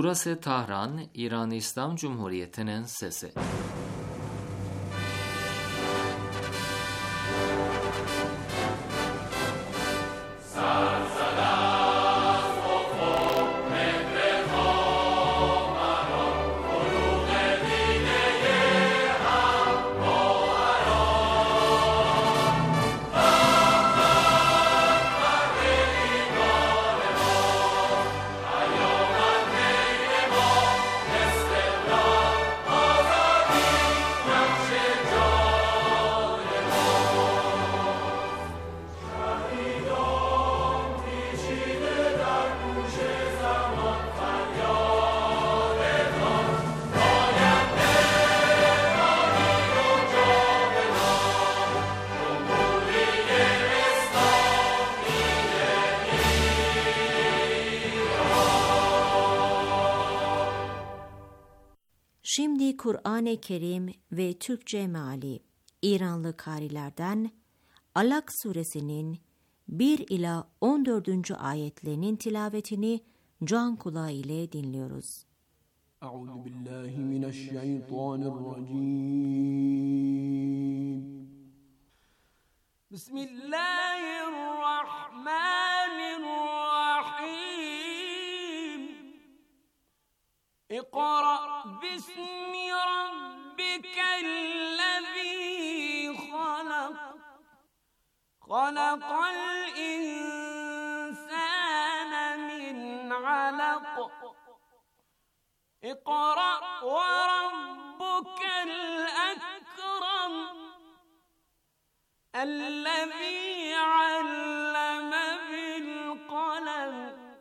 Burası Tahran, İran İslam Cumhuriyeti'nin sesi. Şimdi Kur'an-ı Kerim ve Türkçe meali İranlı karilerden Alak suresinin 1 ila 14. ayetlerinin tilavetini can kulağı ile dinliyoruz. Euzubillahimineşşeytanirracim. Bismillahirrahmanirrahim. İkra bismi rabbikellezî halak. Halakal insâne min alak. İkra ve rabbukel ekrem. Ellezî alleme bil kalem.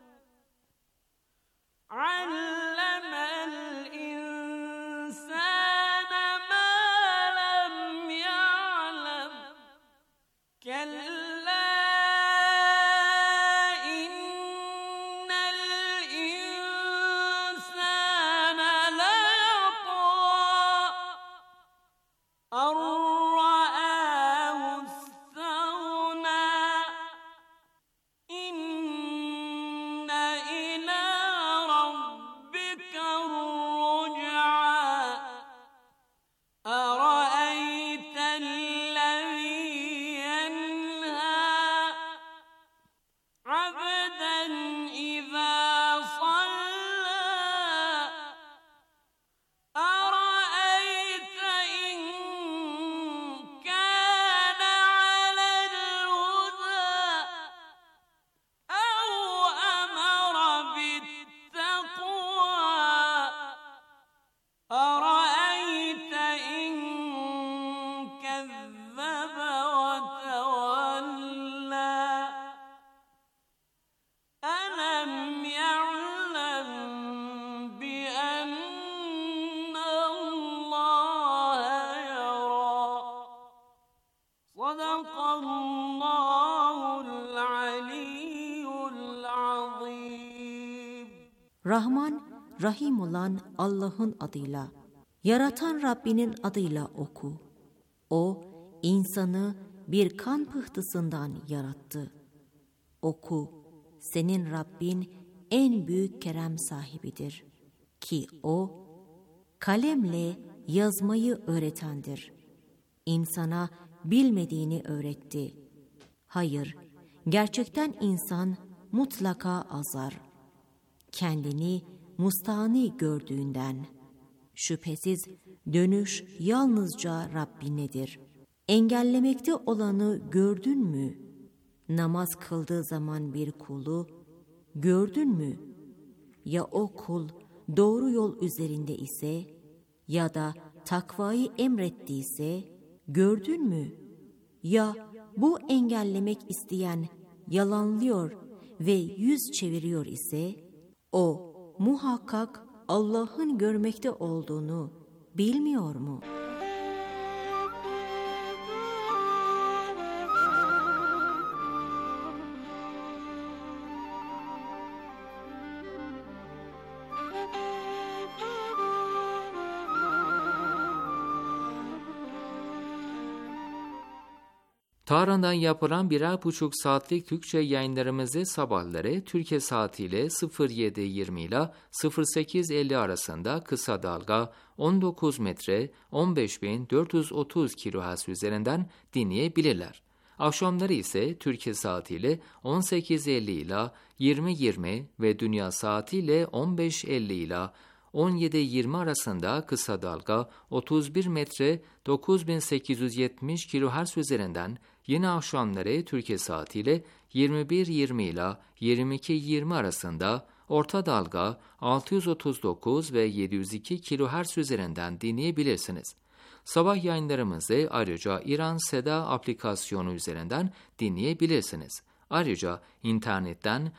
Rahman, Rahim olan Allah'ın adıyla, yaratan Rabbinin adıyla oku. O, insanı bir kan pıhtısından yarattı. Oku, senin Rabbin en büyük kerem sahibidir. Ki o, kalemle yazmayı öğretendir. İnsana bilmediğini öğretti. Hayır, gerçekten insan mutlaka azar. Kendini mustağni gördüğünden. Şüphesiz dönüş yalnızca Rabbinedir. Engellemekte olanı gördün mü? Namaz kıldığı zaman bir kulu gördün mü? Ya o kul doğru yol üzerinde ise ya da takvayı emrettiyse gördün mü? Ya bu engellemek isteyen yalanlıyor ve yüz çeviriyor ise o muhakkak Allah'ın görmekte olduğunu bilmiyor mu? Tahran'dan yapılan 1,5 saatlik Türkçe yayınlarımızı sabahları Türkiye saatiyle 07:20 ile 08:50 arasında kısa dalga 19 metre 15.430 kHz üzerinden dinleyebilirler. Akşamları ise Türkiye saatiyle 18:50 ile 20:20 ve dünya saatiyle 15:50 ile 17:20 arasında kısa dalga 31 metre 9870 kHz üzerinden, yine akşamları Türkiye saatiyle 21:20 ile 22:20 arasında orta dalga 639 ve 702 kHz üzerinden dinleyebilirsiniz. Sabah yayınlarımızı ayrıca İran Seda aplikasyonu üzerinden dinleyebilirsiniz. Ayrıca internetten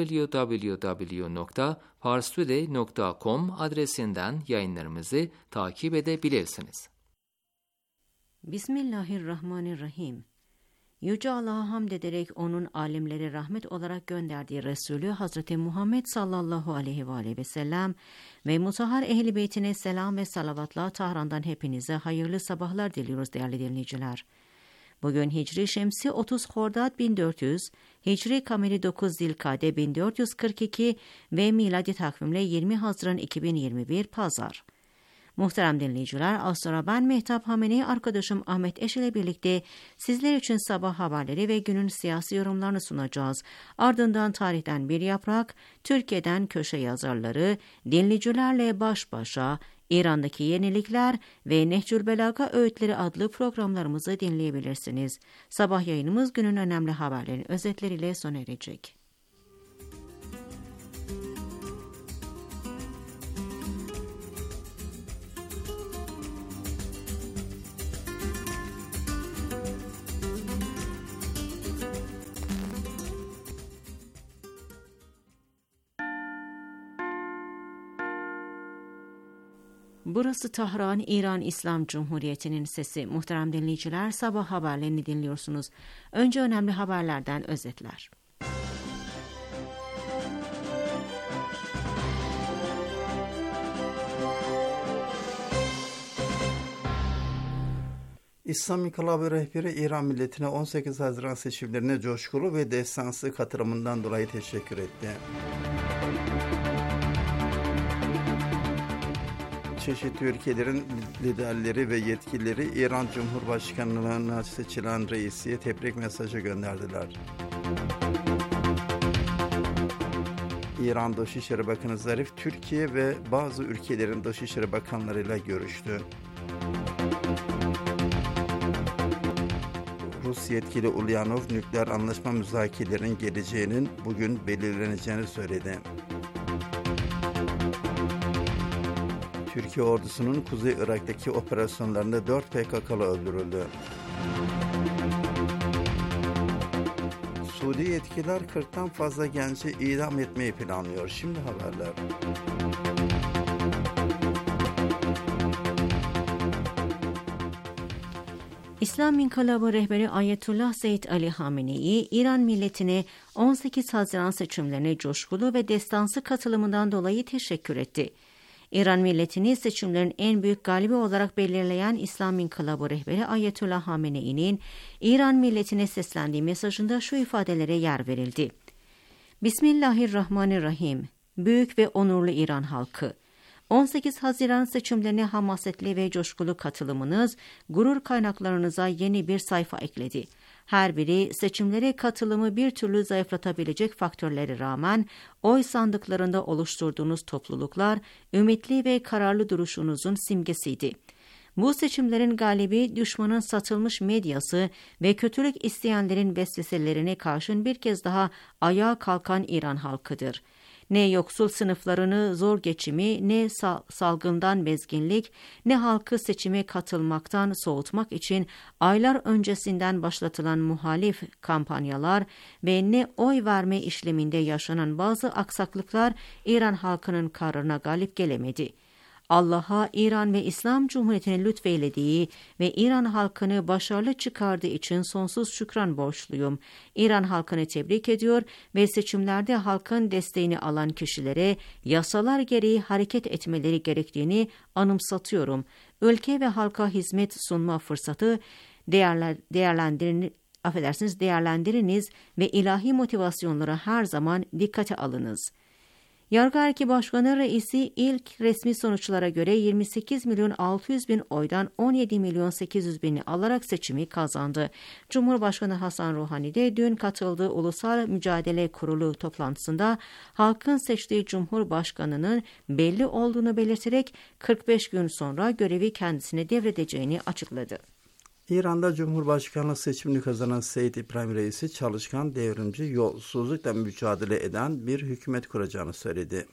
www.parstoday.com adresinden yayınlarımızı takip edebilirsiniz. Bismillahirrahmanirrahim. Yüce Allah'a hamd ederek onun alimlere rahmet olarak gönderdiği Resulü Hazreti Muhammed sallallahu aleyhi ve sellem ve mutahhar ehl-i beytine selam ve salavatla Tahran'dan hepinize hayırlı sabahlar diliyoruz değerli dinleyiciler. Bugün Hicri Şemsi 30 Hordat 1400, Hicri Kameri 9 Zilkade 1442 ve miladi takvimle 20 Haziran 2021 Pazar. Muhterem dinleyiciler, az sonra ben Mehtap Hameni, arkadaşım Ahmet Eş ile birlikte sizler için sabah haberleri ve günün siyasi yorumlarını sunacağız. Ardından tarihten bir yaprak, Türkiye'den köşe yazarları, dinleyicilerle baş başa, İran'daki yenilikler ve Nehcül Belaga öğütleri adlı programlarımızı dinleyebilirsiniz. Sabah yayınımız günün önemli haberlerinin özetleriyle sona erecek. Burası Tahran, İran İslam Cumhuriyeti'nin sesi. Muhterem dinleyiciler, sabah haberlerini dinliyorsunuz. Önce önemli haberlerden özetler. İslam İnkılabı rehberi İran milletine 18 Haziran seçimlerine coşkulu ve destansı katılımından dolayı teşekkür etti. Çeşitli ülkelerin liderleri ve yetkilileri İran Cumhurbaşkanlığına seçilen reisiye tebrik mesajı gönderdiler. İran Dışişleri Bakanı Zarif, Türkiye ve bazı ülkelerin Dışişleri Bakanlarıyla görüştü. Rus yetkili Ulyanov, nükleer anlaşma müzakerelerinin geleceğinin bugün belirleneceğini söyledi. Türkiye ordusunun Kuzey Irak'taki operasyonlarında 4 PKK'lı öldürüldü. Suudi yetkililer 40'tan fazla genci idam etmeyi planlıyor. Şimdi haberler. İslam İnkılabı rehberi Ayetullah Seyyid Ali Hamenei, İran milletine 18 Haziran seçimlerine coşkulu ve destansı katılımından dolayı teşekkür etti. İran milletini seçimlerin en büyük galibi olarak belirleyen İslam İnkılabı rehberi Ayetullah Hamenei'nin İran milletine seslendiği mesajında şu ifadelere yer verildi. Bismillahirrahmanirrahim. Büyük ve onurlu İran halkı. 18 Haziran seçimlerine hamasetli ve coşkulu katılımınız gurur kaynaklarınıza yeni bir sayfa ekledi. Her biri seçimlere katılımı bir türlü zayıflatabilecek faktörlere rağmen oy sandıklarında oluşturduğunuz topluluklar ümitli ve kararlı duruşunuzun simgesiydi. Bu seçimlerin galibi düşmanın satılmış medyası ve kötülük isteyenlerin vesveselerine karşın bir kez daha ayağa kalkan İran halkıdır. Ne yoksul sınıflarını zor geçimi, ne salgından bezginlik, ne halkı seçime katılmaktan soğutmak için aylar öncesinden başlatılan muhalif kampanyalar ve ne oy verme işleminde yaşanan bazı aksaklıklar İran halkının kararına galip gelemedi. Allah'a İran ve İslam Cumhuriyeti'ne lütfeylediği ve İran halkını başarılı çıkardığı için sonsuz şükran borçluyum. İran halkını tebrik ediyor ve seçimlerde halkın desteğini alan kişilere yasalar gereği hareket etmeleri gerektiğini anımsatıyorum. Ülke ve halka hizmet sunma fırsatı değerlendiriniz ve ilahi motivasyonları her zaman dikkate alınız. Yargı Erki Başkanı Reisi ilk resmi sonuçlara göre 28.600.000 oydan 17.800.000'i alarak seçimi kazandı. Cumhurbaşkanı Hasan Ruhani de dün katıldığı Ulusal Mücadele Kurulu toplantısında halkın seçtiği Cumhurbaşkanı'nın belli olduğunu belirterek 45 gün sonra görevi kendisine devredeceğini açıkladı. İran'da Cumhurbaşkanlığı seçimini kazanan Seyyid İbrahim Reisi çalışkan, devrimci, yolsuzlukla mücadele eden bir hükümet kuracağını söyledi.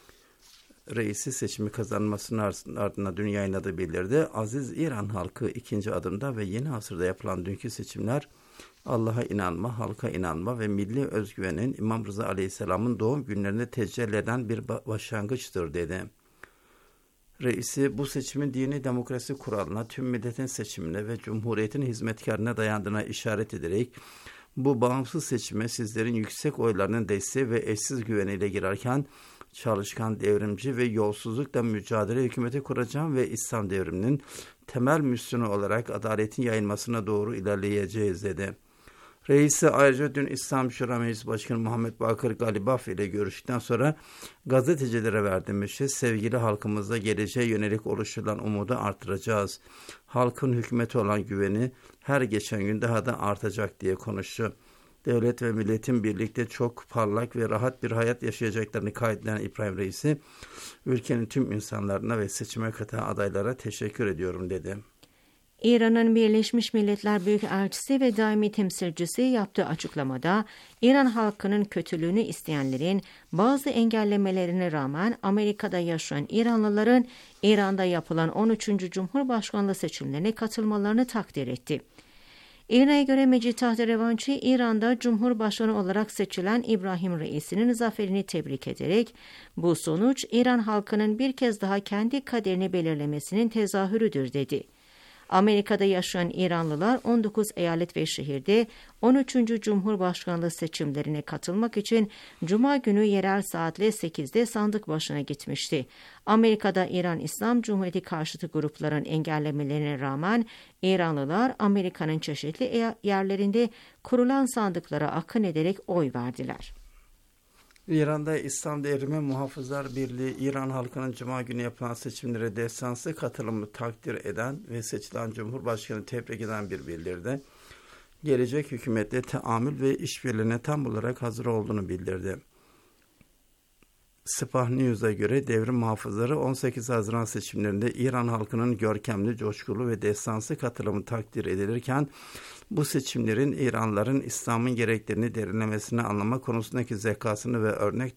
Reisi seçimi kazanmasının ardından dün yayınladığı bildirdi. Aziz İran halkı ikinci adımda ve yeni asırda yapılan dünkü seçimler Allah'a inanma, halka inanma ve milli özgüvenin İmam Rıza Aleyhisselam'ın doğum günlerinde tecelli eden bir başlangıçtır dedi. Reisi bu seçimin dini demokrasi kuralına, tüm milletin seçimine ve cumhuriyetin hizmetkarına dayandığına işaret ederek bu bağımsız seçime sizlerin yüksek oylarının desteği ve eşsiz güveniyle girerken çalışkan, devrimci ve yolsuzlukla mücadele hükümeti kuracağım ve İslam devriminin temel misyonu olarak adaletin yayılmasına doğru ilerleyeceğiz dedi. Reisi ayrıca dün İslam Şura Meclis Başkanı Muhammed Bakır Galibaf ile görüştükten sonra gazetecilere verdiği mesaj, sevgili halkımızda geleceğe yönelik oluşturulan umudu artıracağız. Halkın hükümete olan güveni her geçen gün daha da artacak diye konuştu. Devlet ve milletin birlikte çok parlak ve rahat bir hayat yaşayacaklarını kaydeden İbrahim Reisi, ülkenin tüm insanlarına ve seçime katılan adaylara teşekkür ediyorum dedi. İran'ın Birleşmiş Milletler Büyükelçisi ve daimi temsilcisi yaptığı açıklamada, İran halkının kötülüğünü isteyenlerin bazı engellemelerine rağmen Amerika'da yaşayan İranlıların İran'da yapılan 13. Cumhurbaşkanlığı seçimlerine katılmalarını takdir etti. İran'a göre Mecit-i Revanchi, İran'da Cumhurbaşkanı olarak seçilen İbrahim Reisi'nin zaferini tebrik ederek, bu sonuç İran halkının bir kez daha kendi kaderini belirlemesinin tezahürüdür dedi. Amerika'da yaşayan İranlılar 19 eyalet ve şehirde 13. Cumhurbaşkanlığı seçimlerine katılmak için Cuma günü yerel saatle 8'de sandık başına gitmişti. Amerika'da İran İslam Cumhuriyeti karşıtı grupların engellemelerine rağmen İranlılar Amerika'nın çeşitli yerlerinde kurulan sandıklara akın ederek oy verdiler. İran'da İslam Devrimi Muhafızlar Birliği, İran halkının Cuma günü yapılan seçimlere destansı katılımını takdir eden ve seçilen Cumhurbaşkanı tebrik eden bir bildirdi. Gelecek hükümetle teamül ve işbirliğine tam olarak hazır olduğunu bildirdi. Sepah News'a göre devrim muhafızları 18 Haziran seçimlerinde İran halkının görkemli, coşkulu ve destansı katılımı takdir edilirken, bu seçimlerin İranlıların İslam'ın gereklerini derinlemesine anlama konusundaki zekasını ve örnek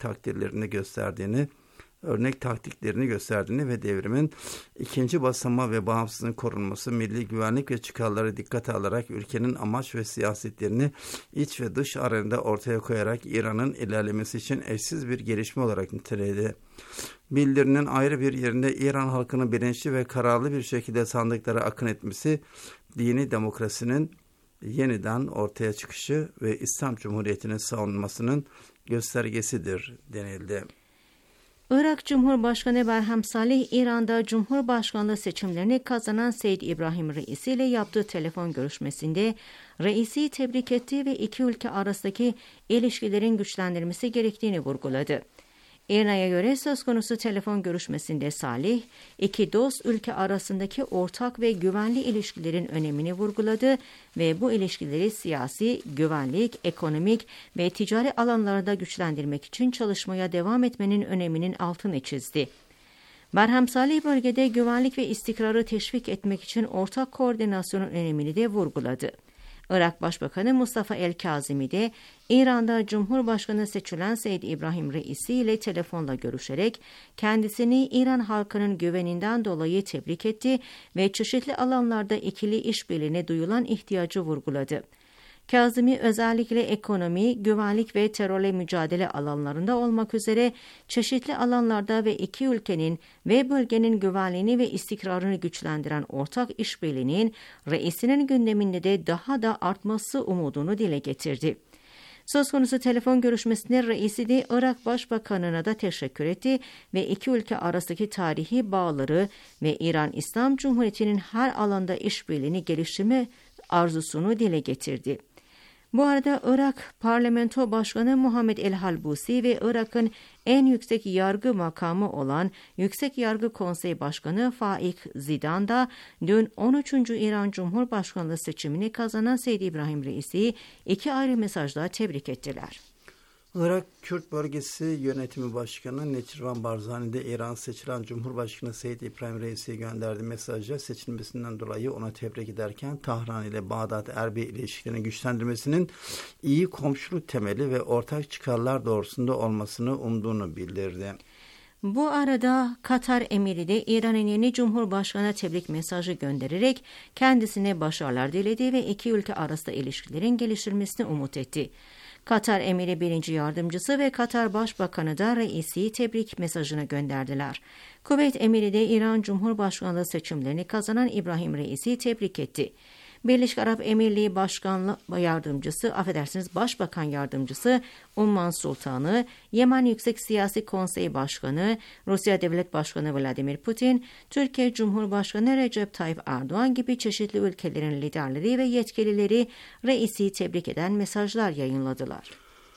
taktiklerini gösterdiğini ve devrimin ikinci basamağı ve bağımsızlığın korunması, milli güvenlik ve çıkarları dikkate alarak ülkenin amaç ve siyasetlerini iç ve dış arenada ortaya koyarak İran'ın ilerlemesi için eşsiz bir gelişme olarak niteledi. Bildirinin ayrı bir yerinde İran halkının bilinçli ve kararlı bir şekilde sandıklara akın etmesi, dini demokrasinin yeniden ortaya çıkışı ve İslam Cumhuriyeti'nin savunmasının göstergesidir denildi. Irak Cumhurbaşkanı Berhem Salih, İran'da Cumhurbaşkanlığı seçimlerini kazanan Seyyid İbrahim Reisi ile yaptığı telefon görüşmesinde Reisi'yi tebrik etti ve iki ülke arasındaki ilişkilerin güçlendirilmesi gerektiğini vurguladı. İran'a göre söz konusu telefon görüşmesinde Salih, iki dost ülke arasındaki ortak ve güvenli ilişkilerin önemini vurguladı ve bu ilişkileri siyasi, güvenlik, ekonomik ve ticari alanlarda güçlendirmek için çalışmaya devam etmenin öneminin altını çizdi. Berhem Salih bölgede güvenlik ve istikrarı teşvik etmek için ortak koordinasyonun önemini de vurguladı. Irak Başbakanı Mustafa El-Kazimi de İran'da Cumhurbaşkanı seçilen Seyyid İbrahim Reisi ile telefonla görüşerek kendisini İran halkının güveninden dolayı tebrik etti ve çeşitli alanlarda ikili işbirliğine duyulan ihtiyacı vurguladı. Kazimi özellikle ekonomi, güvenlik ve terörle mücadele alanlarında olmak üzere çeşitli alanlarda ve iki ülkenin ve bölgenin güvenliğini ve istikrarını güçlendiren ortak işbirliğinin reisinin gündeminde de daha da artması umudunu dile getirdi. Söz konusu telefon görüşmesinde reisi de Irak Başbakanı'na da teşekkür etti ve iki ülke arasındaki tarihi bağları ve İran İslam Cumhuriyeti'nin her alanda işbirliğini geliştirme arzusunu dile getirdi. Bu arada Irak Parlamento Başkanı Muhammed El-Halbusi ve Irak'ın en yüksek yargı makamı olan Yüksek Yargı Konseyi Başkanı Faik Zidan da dün 13. İran Cumhurbaşkanlığı seçimini kazanan Seyyid İbrahim Reis'i iki ayrı mesajla tebrik ettiler. Irak Kürt Bölgesi Yönetimi Başkanı Neçirvan Barzani de İran seçilen Cumhurbaşkanı Seyyid İbrahim Reis'e gönderdiği mesajda seçilmesinden dolayı ona tebrik ederken Tahran ile Bağdat-Erbil ilişkilerini güçlendirmesinin iyi komşuluk temeli ve ortak çıkarlar doğrusunda olmasını umduğunu bildirdi. Bu arada Katar Emiri de İran'ın yeni Cumhurbaşkanı'na tebrik mesajı göndererek kendisine başarılar diledi ve iki ülke arasında ilişkilerin geliştirmesini umut etti. Katar Emiri 1. Yardımcısı ve Katar Başbakanı da Reis'i tebrik mesajını gönderdiler. Kuveyt Emiri de İran Cumhurbaşkanlığı seçimlerini kazanan İbrahim Reis'i tebrik etti. Birleşik Arap Emirliği Başbakan Yardımcısı Umman Sultanı, Yemen Yüksek Siyasi Konseyi Başkanı, Rusya Devlet Başkanı Vladimir Putin, Türkiye Cumhurbaşkanı Recep Tayyip Erdoğan gibi çeşitli ülkelerin liderleri ve yetkilileri Reis'i tebrik eden mesajlar yayınladılar.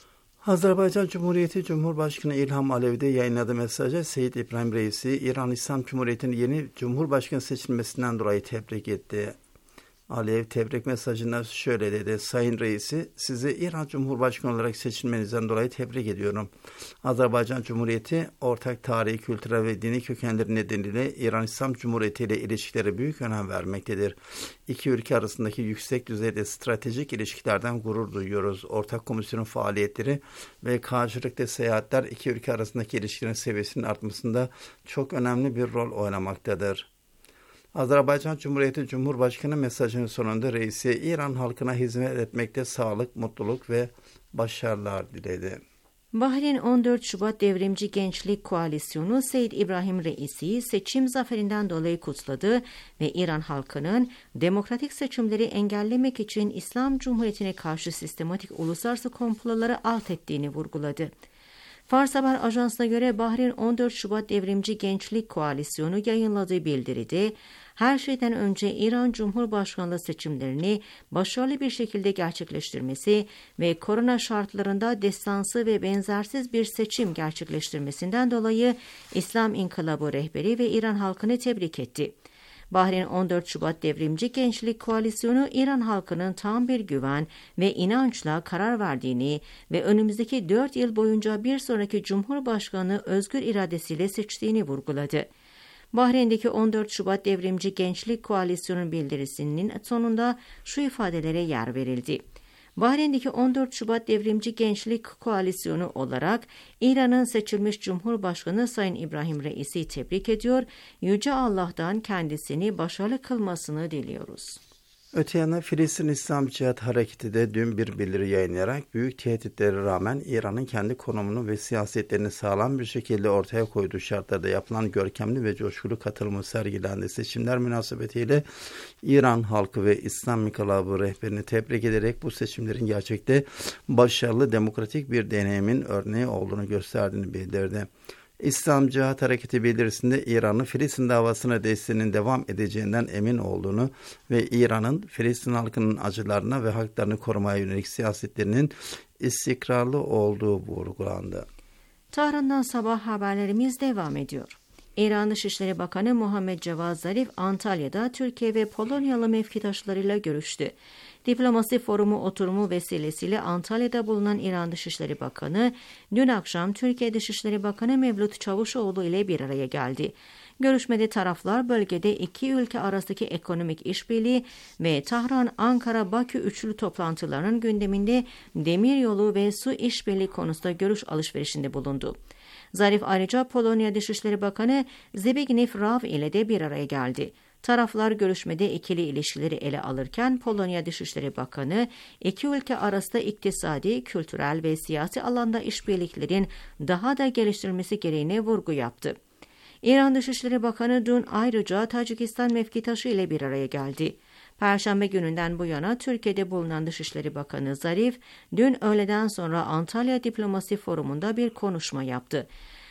Azerbaycan Cumhuriyeti Cumhurbaşkanı İlham Aliyev de yayınladığı mesajda Seyyid İbrahim Reis'i İran İslam Cumhuriyeti'nin yeni Cumhurbaşkanı seçilmesinden dolayı tebrik etti. Aliyev tebrik mesajında şöyle dedi: Sayın Reis'i, sizi İran Cumhurbaşkanı olarak seçilmenizden dolayı tebrik ediyorum. Azerbaycan Cumhuriyeti ortak tarihi, kültürel ve dini kökenleri nedeniyle İran İslam Cumhuriyeti ile ilişkilere büyük önem vermektedir. İki ülke arasındaki yüksek düzeyde stratejik ilişkilerden gurur duyuyoruz. Ortak komisyonun faaliyetleri ve karşılıklı seyahatler iki ülke arasındaki ilişkilerin seviyesinin artmasında çok önemli bir rol oynamaktadır. Azerbaycan Cumhuriyeti Cumhurbaşkanı mesajının sonunda Reis'e İran halkına hizmet etmekte sağlık, mutluluk ve başarılar diledi. Bahreyn 14 Şubat Devrimci Gençlik Koalisyonu Seyyid İbrahim Reis'i seçim zaferinden dolayı kutladı ve İran halkının demokratik seçimleri engellemek için İslam Cumhuriyeti'ne karşı sistematik uluslararası komploları alt ettiğini vurguladı. Fars Haber Ajansı'na göre Bahreyn 14 Şubat Devrimci Gençlik Koalisyonu yayınladığı bildiride, her şeyden önce İran Cumhurbaşkanlığı seçimlerini başarılı bir şekilde gerçekleştirmesi ve korona şartlarında destansı ve benzersiz bir seçim gerçekleştirmesinden dolayı İslam İnkılabı rehberi ve İran halkını tebrik etti. Bahreyn 14 Şubat Devrimci Gençlik Koalisyonu, İran halkının tam bir güven ve inançla karar verdiğini ve önümüzdeki 4 yıl boyunca bir sonraki Cumhurbaşkanı özgür iradesiyle seçtiğini vurguladı. Bahreyn'deki 14 Şubat Devrimci Gençlik Koalisyonu bildirisinin sonunda şu ifadelere yer verildi. Bahreyn'deki 14 Şubat Devrimci Gençlik Koalisyonu olarak İran'ın seçilmiş Cumhurbaşkanı Sayın İbrahim Reis'i tebrik ediyor, Yüce Allah'tan kendisini başarılı kılmasını diliyoruz. Öte yana Filistin İslam Cihat Hareketi de dün bir bildiri yayınlayarak büyük tehditlere rağmen İran'ın kendi konumunu ve siyasetlerini sağlam bir şekilde ortaya koyduğu şartlarda yapılan görkemli ve coşkulu katılımı sergilendiği seçimler münasebetiyle İran halkı ve İslam İnkılabı rehberini tebrik ederek bu seçimlerin gerçekte başarılı demokratik bir deneyimin örneği olduğunu gösterdiğini bildirdi. İslam Cihat Hareketi bildirisinde İran'ın Filistin davasına desteğinin devam edeceğinden emin olduğunu ve İran'ın Filistin halkının acılarına ve haklarını korumaya yönelik siyasetlerinin istikrarlı olduğu vurgulandı. Tahran'dan sabah haberlerimiz devam ediyor. İran Dışişleri Bakanı Muhammed Cevad Zarif Antalya'da Türkiye ve Polonyalı mevkidaşlarıyla görüştü. Diplomasi Forumu oturumu vesilesiyle Antalya'da bulunan İran Dışişleri Bakanı dün akşam Türkiye Dışişleri Bakanı Mevlut Çavuşoğlu ile bir araya geldi. Görüşmede taraflar bölgede iki ülke arasındaki ekonomik işbirliği ve Tahran-Ankara-Bakü üçlü toplantılarının gündeminde demiryolu ve su işbirliği konusunda görüş alışverişinde bulundu. Zarif ayrıca Polonya Dışişleri Bakanı Zbigniew Raw ile de bir araya geldi. Taraflar görüşmede ikili ilişkileri ele alırken Polonya Dışişleri Bakanı iki ülke arasında iktisadi, kültürel ve siyasi alanda işbirliklerin daha da geliştirilmesi gereğine vurgu yaptı. İran Dışişleri Bakanı dün ayrıca Tacikistan mevkidaşı ile bir araya geldi. Perşembe gününden bu yana Türkiye'de bulunan Dışişleri Bakanı Zarif, dün öğleden sonra Antalya Diplomasi Forumu'nda bir konuşma yaptı.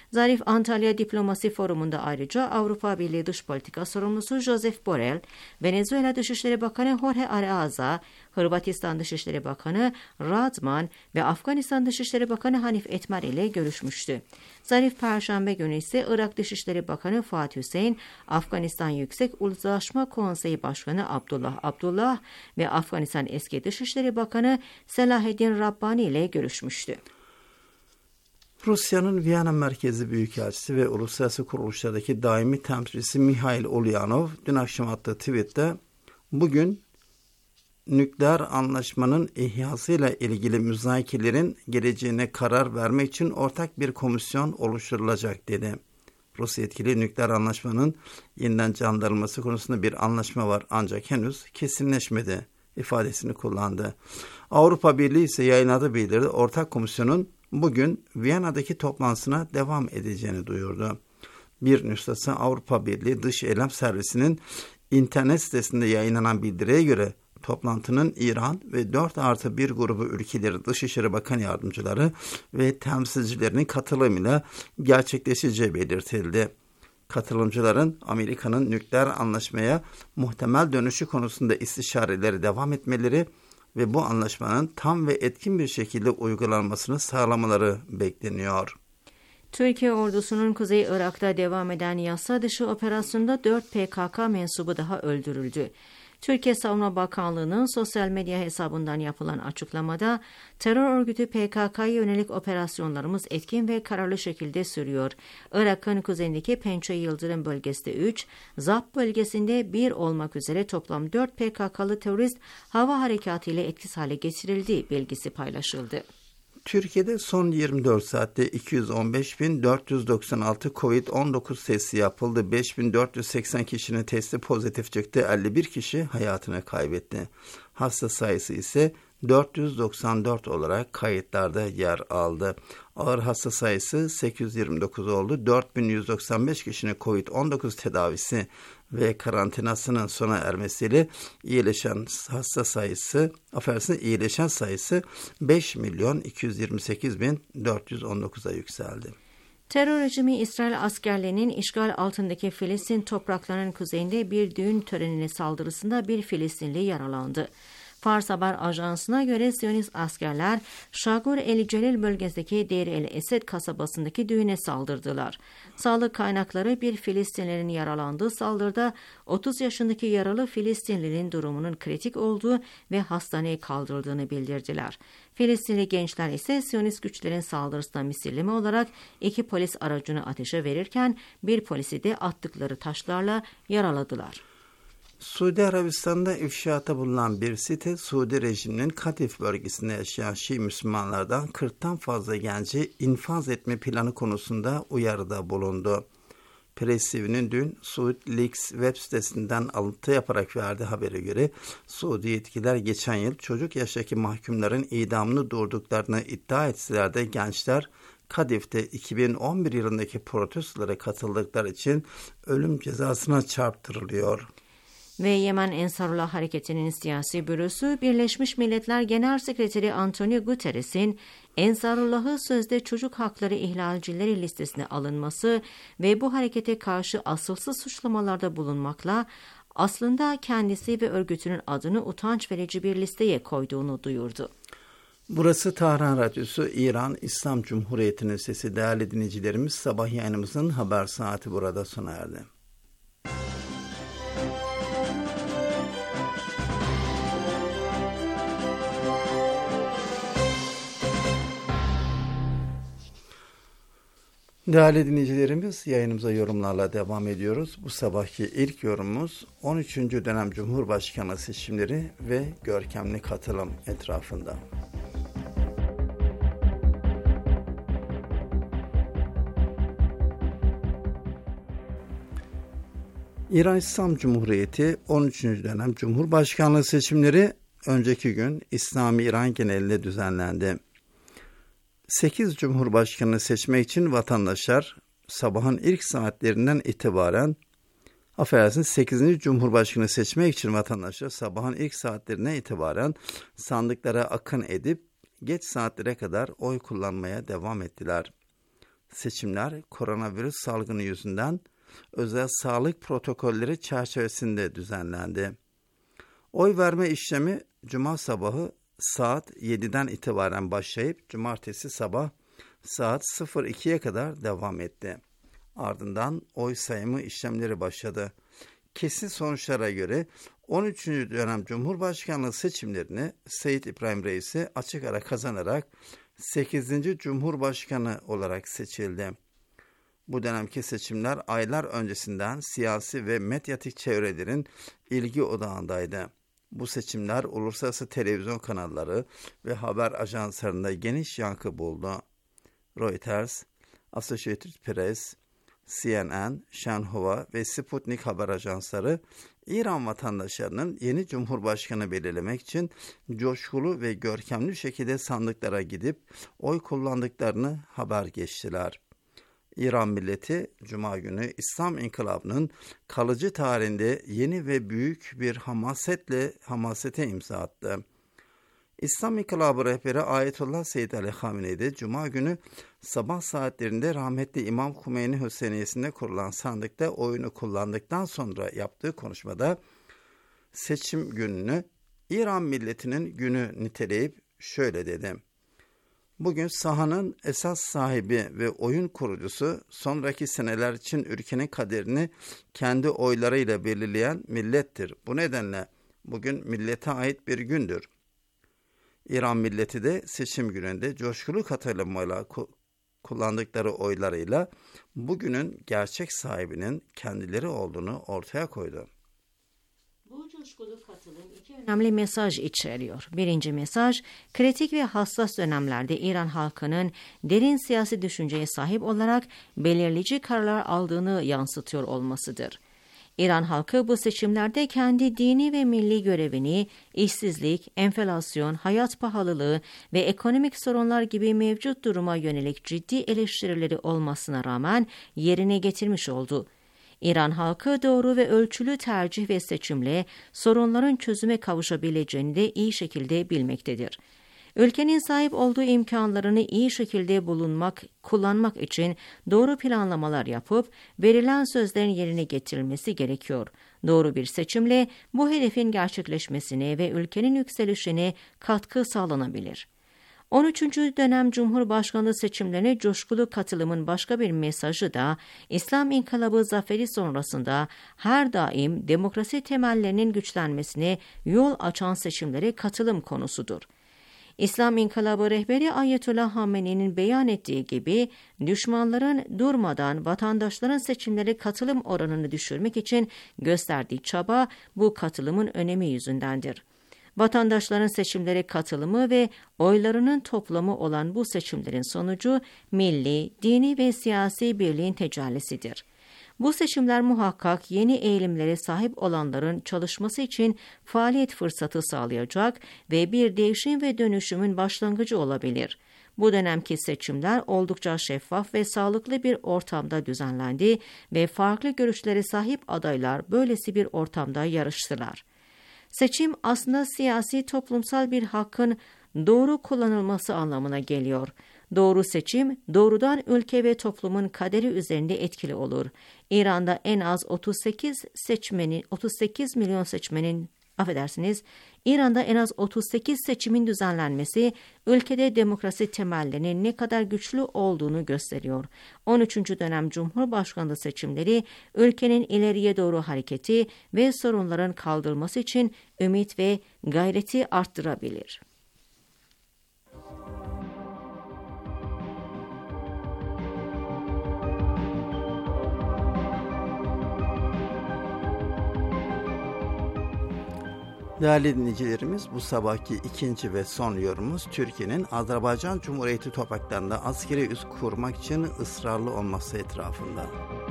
Zarif Antalya Diplomasi Forumu'nda ayrıca Avrupa Birliği Dış Politika Sorumlusu Josep Borrell, Venezuela Dışişleri Bakanı Jorge Arauza, Hırvatistan Dışişleri Bakanı Radman ve Afganistan Dışişleri Bakanı Hanif Etmar ile görüşmüştü. Zarif Perşembe günü ise Irak Dışişleri Bakanı Fuat Hüseyin, Afganistan Yüksek Uzlaşma Konseyi Başkanı Abdullah Abdullah ve Afganistan eski Dışişleri Bakanı Selaheddin Rabbani ile görüşmüştü. Rusya'nın Viyana merkezi büyükelçisi ve uluslararası kuruluşlardaki daimi temsilcisi Mikhail Ulyanov dün akşam attığı tweette bugün nükleer anlaşmanın ihyasıyla ilgili müzakerelerin geleceğine karar vermek için ortak bir komisyon oluşturulacak dedi. Rusya yetkili nükleer anlaşmanın yeniden canlandırılması konusunda bir anlaşma var ancak henüz kesinleşmedi ifadesini kullandı. Avrupa Birliği ise yayınladığı bildiride ortak komisyonun bugün Viyana'daki toplantısına devam edeceğini duyurdu. Bir nüshası Avrupa Birliği Dış Eylem Servisi'nin internet sitesinde yayınlanan bildiriye göre toplantının İran ve 4+1 grubu ülkeleri Dışişleri Bakan Yardımcıları ve temsilcilerinin katılımıyla gerçekleşeceği belirtildi. Katılımcıların Amerika'nın nükleer anlaşmaya muhtemel dönüşü konusunda istişareleri devam etmeleri ve bu anlaşmanın tam ve etkin bir şekilde uygulanmasını sağlamaları bekleniyor. Türkiye ordusunun Kuzey Irak'ta devam eden yasa dışı operasyonda 4 PKK mensubu daha öldürüldü. Türkiye Savunma Bakanlığı'nın sosyal medya hesabından yapılan açıklamada terör örgütü PKK'ya yönelik operasyonlarımız etkin ve kararlı şekilde sürüyor. Irak'ın kuzeyindeki Pençe Yıldırım bölgesinde 3, ZAP bölgesinde 1 olmak üzere toplam 4 PKK'lı terörist hava harekatı ile etkisiz hale getirildiği bilgisi paylaşıldı. Türkiye'de son 24 saatte 215.496 COVID-19 testi yapıldı. 5.480 kişinin testi pozitif çıktı. 51 kişi hayatını kaybetti. Hasta sayısı ise 494 olarak kayıtlarda yer aldı. Ağır hasta sayısı 829 oldu. 4195 kişinin COVID-19 tedavisi ve karantinasının sona ermesiyle iyileşen sayısı 5.228.419'a yükseldi. Terör rejimi İsrail askerlerinin işgal altındaki Filistin topraklarının kuzeyinde bir düğün törenine saldırısında bir Filistinli yaralandı. Fars Haber Ajansı'na göre Siyonist askerler Şagur El Celil bölgesindeki Deir El Esed kasabasındaki düğüne saldırdılar. Sağlık kaynakları bir Filistinlilerin yaralandığı saldırıda 30 yaşındaki yaralı Filistinlilerin durumunun kritik olduğu ve hastaneye kaldırıldığını bildirdiler. Filistinli gençler ise Siyonist güçlerin saldırısına misilleme olarak 2 polis aracını ateşe verirken bir polisi de attıkları taşlarla yaraladılar. Suudi Arabistan'da ifşaata bulunan bir site, Suudi rejiminin Katif bölgesinde yaşayan Şii Müslümanlardan 40'tan fazla genci infaz etme planı konusunda uyarıda bulundu. Press TV'nin dün Suudi Leaks web sitesinden alıntı yaparak verdiği habere göre Suudi yetkililer geçen yıl çocuk yaştaki mahkumların idamını durduklarını iddia etseler de gençler Kadif'te 2011 yılındaki protestolara katıldıkları için ölüm cezasına çarptırılıyor. Ve Yemen Ensarullah Hareketi'nin siyasi bürosu Birleşmiş Milletler Genel Sekreteri Antonio Guterres'in Ensarullah'ı sözde çocuk hakları ihlalcileri listesine alınması ve bu harekete karşı asılsız suçlamalarda bulunmakla aslında kendisi ve örgütünün adını utanç verici bir listeye koyduğunu duyurdu. Burası Tahran Radyosu, İran İslam Cumhuriyeti'nin sesi. Değerli dinleyicilerimiz, sabah yayınımızın haber saati burada sona erdi. Değerli dinleyicilerimiz, yayınımıza yorumlarla devam ediyoruz. Bu sabahki ilk yorumumuz 13. dönem Cumhurbaşkanlığı seçimleri ve görkemli katılım etrafında. İran İslam Cumhuriyeti 13. dönem Cumhurbaşkanlığı seçimleri önceki gün İslami İran genelinde düzenlendi. 8 Cumhurbaşkanını seçmek için vatandaşlar sabahın ilk saatlerinden itibaren 8. Cumhurbaşkanını seçmek için vatandaşlar sabahın ilk saatlerine itibaren sandıklara akın edip geç saatlere kadar oy kullanmaya devam ettiler. Seçimler koronavirüs salgını yüzünden özel sağlık protokolleri çerçevesinde düzenlendi. Oy verme işlemi Cuma sabahı saat 7'den itibaren başlayıp Cumartesi sabah saat 02'ye kadar devam etti. Ardından oy sayımı işlemleri başladı. Kesin sonuçlara göre 13. dönem Cumhurbaşkanlığı seçimlerini Seyit İbrahim Reisi açık ara kazanarak 8. Cumhurbaşkanı olarak seçildi. Bu dönemki seçimler aylar öncesinden siyasi ve medyatik çevrelerin ilgi odağındaydı. Bu seçimler uluslararası televizyon kanalları ve haber ajanslarında geniş yankı buldu. Reuters, Associated Press, CNN, Şenhova ve Sputnik haber ajansları İran vatandaşlarının yeni cumhurbaşkanı belirlemek için coşkulu ve görkemli şekilde sandıklara gidip oy kullandıklarını haber geçtiler. İran milleti Cuma günü İslam İnkılabı'nın kalıcı tarihinde yeni ve büyük bir hamasete imza attı. İslam İnkılabı rehberi Ayetullah Seyyid Ali Khamenei de Cuma günü sabah saatlerinde rahmetli İmam Hümeyni Hüseyiniyesi'nde kurulan sandıkta oyunu kullandıktan sonra yaptığı konuşmada seçim gününü İran milletinin günü niteleyip şöyle dedi. Bugün sahanın esas sahibi ve oyun kurucusu, sonraki seneler için ülkenin kaderini kendi oylarıyla belirleyen millettir. Bu nedenle bugün millete ait bir gündür. İran milleti de seçim gününde coşkulu katılımıyla kullandıkları oylarıyla bugünün gerçek sahibinin kendileri olduğunu ortaya koydu. Bu coşkulu katılım iki önemli mesaj içeriyor. Birinci mesaj, kritik ve hassas dönemlerde İran halkının derin siyasi düşünceye sahip olarak belirleyici kararlar aldığını yansıtıyor olmasıdır. İran halkı bu seçimlerde kendi dini ve milli görevini işsizlik, enflasyon, hayat pahalılığı ve ekonomik sorunlar gibi mevcut duruma yönelik ciddi eleştirileri olmasına rağmen yerine getirmiş oldu. İran halkı doğru ve ölçülü tercih ve seçimle sorunların çözüme kavuşabileceğini de iyi şekilde bilmektedir. Ülkenin sahip olduğu imkanlarını iyi şekilde kullanmak için doğru planlamalar yapıp verilen sözlerin yerine getirilmesi gerekiyor. Doğru bir seçimle bu hedefin gerçekleşmesine ve ülkenin yükselişine katkı sağlanabilir. 13. dönem Cumhurbaşkanlığı seçimlerine coşkulu katılımın başka bir mesajı da İslam İnkılabı zaferi sonrasında her daim demokrasi temellerinin güçlenmesine yol açan seçimlere katılım konusudur. İslam İnkılabı rehberi Ayetullah Khamenei'nin beyan ettiği gibi düşmanların durmadan vatandaşların seçimlere katılım oranını düşürmek için gösterdiği çaba bu katılımın önemi yüzündendir. Vatandaşların seçimlere katılımı ve oylarının toplamı olan bu seçimlerin sonucu milli, dini ve siyasi birliğin tecellisidir. Bu seçimler muhakkak yeni eğilimlere sahip olanların çalışması için faaliyet fırsatı sağlayacak ve bir değişim ve dönüşümün başlangıcı olabilir. Bu dönemki seçimler oldukça şeffaf ve sağlıklı bir ortamda düzenlendi ve farklı görüşlere sahip adaylar böylesi bir ortamda yarıştılar. Seçim aslında siyasi toplumsal bir hakkın doğru kullanılması anlamına geliyor. Doğru seçim doğrudan ülke ve toplumun kaderi üzerinde etkili olur. İran'da en az 38 seçimin düzenlenmesi ülkede demokrasi temellerinin ne kadar güçlü olduğunu gösteriyor. 13. dönem Cumhurbaşkanlığı seçimleri ülkenin ileriye doğru hareketi ve sorunların kaldırılması için ümit ve gayreti arttırabilir. Değerli dinleyicilerimiz, bu sabahki ikinci ve son yorumumuz Türkiye'nin Azerbaycan Cumhuriyeti topraklarında askeri üs kurmak için ısrarlı olması etrafında.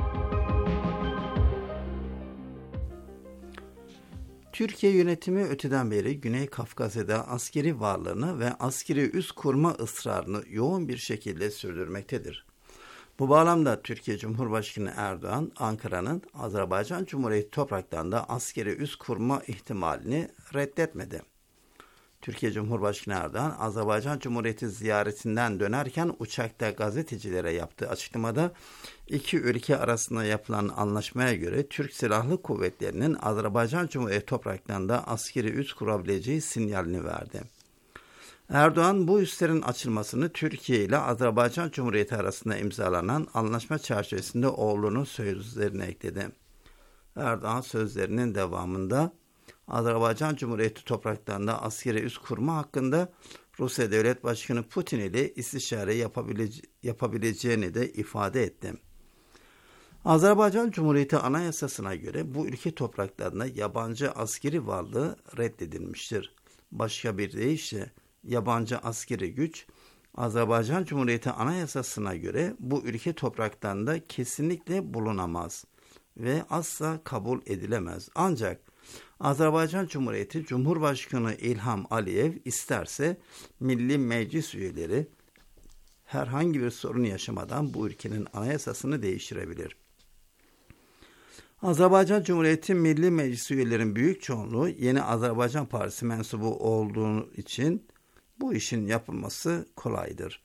Türkiye yönetimi öteden beri Güney Kafkasya'da askeri varlığını ve askeri üs kurma ısrarını yoğun bir şekilde sürdürmektedir. Bu bağlamda Türkiye Cumhurbaşkanı Erdoğan, Ankara'nın Azerbaycan Cumhuriyeti topraklarında askeri üs kurma ihtimalini reddetmedi. Türkiye Cumhurbaşkanı Erdoğan, Azerbaycan Cumhuriyeti ziyaretinden dönerken uçakta gazetecilere yaptığı açıklamada iki ülke arasında yapılan anlaşmaya göre Türk Silahlı Kuvvetleri'nin Azerbaycan Cumhuriyeti topraklarında askeri üs kurabileceği sinyalini verdi. Erdoğan bu üslerin açılmasını Türkiye ile Azerbaycan Cumhuriyeti arasında imzalanan anlaşma çerçevesinde olduğunu sözlerine ekledi. Erdoğan sözlerinin devamında Azerbaycan Cumhuriyeti topraklarında askeri üs kurma hakkında Rusya Devlet Başkanı Putin ile istişare yapabileceğini de ifade etti. Azerbaycan Cumhuriyeti Anayasası'na göre bu ülke topraklarında yabancı askeri varlığı reddedilmiştir. Başka bir deyişle yabancı askeri güç Azerbaycan Cumhuriyeti Anayasası'na göre bu ülke topraklarında kesinlikle bulunamaz ve asla kabul edilemez. Ancak Azerbaycan Cumhuriyeti Cumhurbaşkanı İlham Aliyev isterse Milli Meclis üyeleri herhangi bir sorun yaşamadan bu ülkenin anayasasını değiştirebilir. Azerbaycan Cumhuriyeti Milli Meclis üyelerinin büyük çoğunluğu Yeni Azerbaycan Partisi mensubu olduğu için bu işin yapılması kolaydır.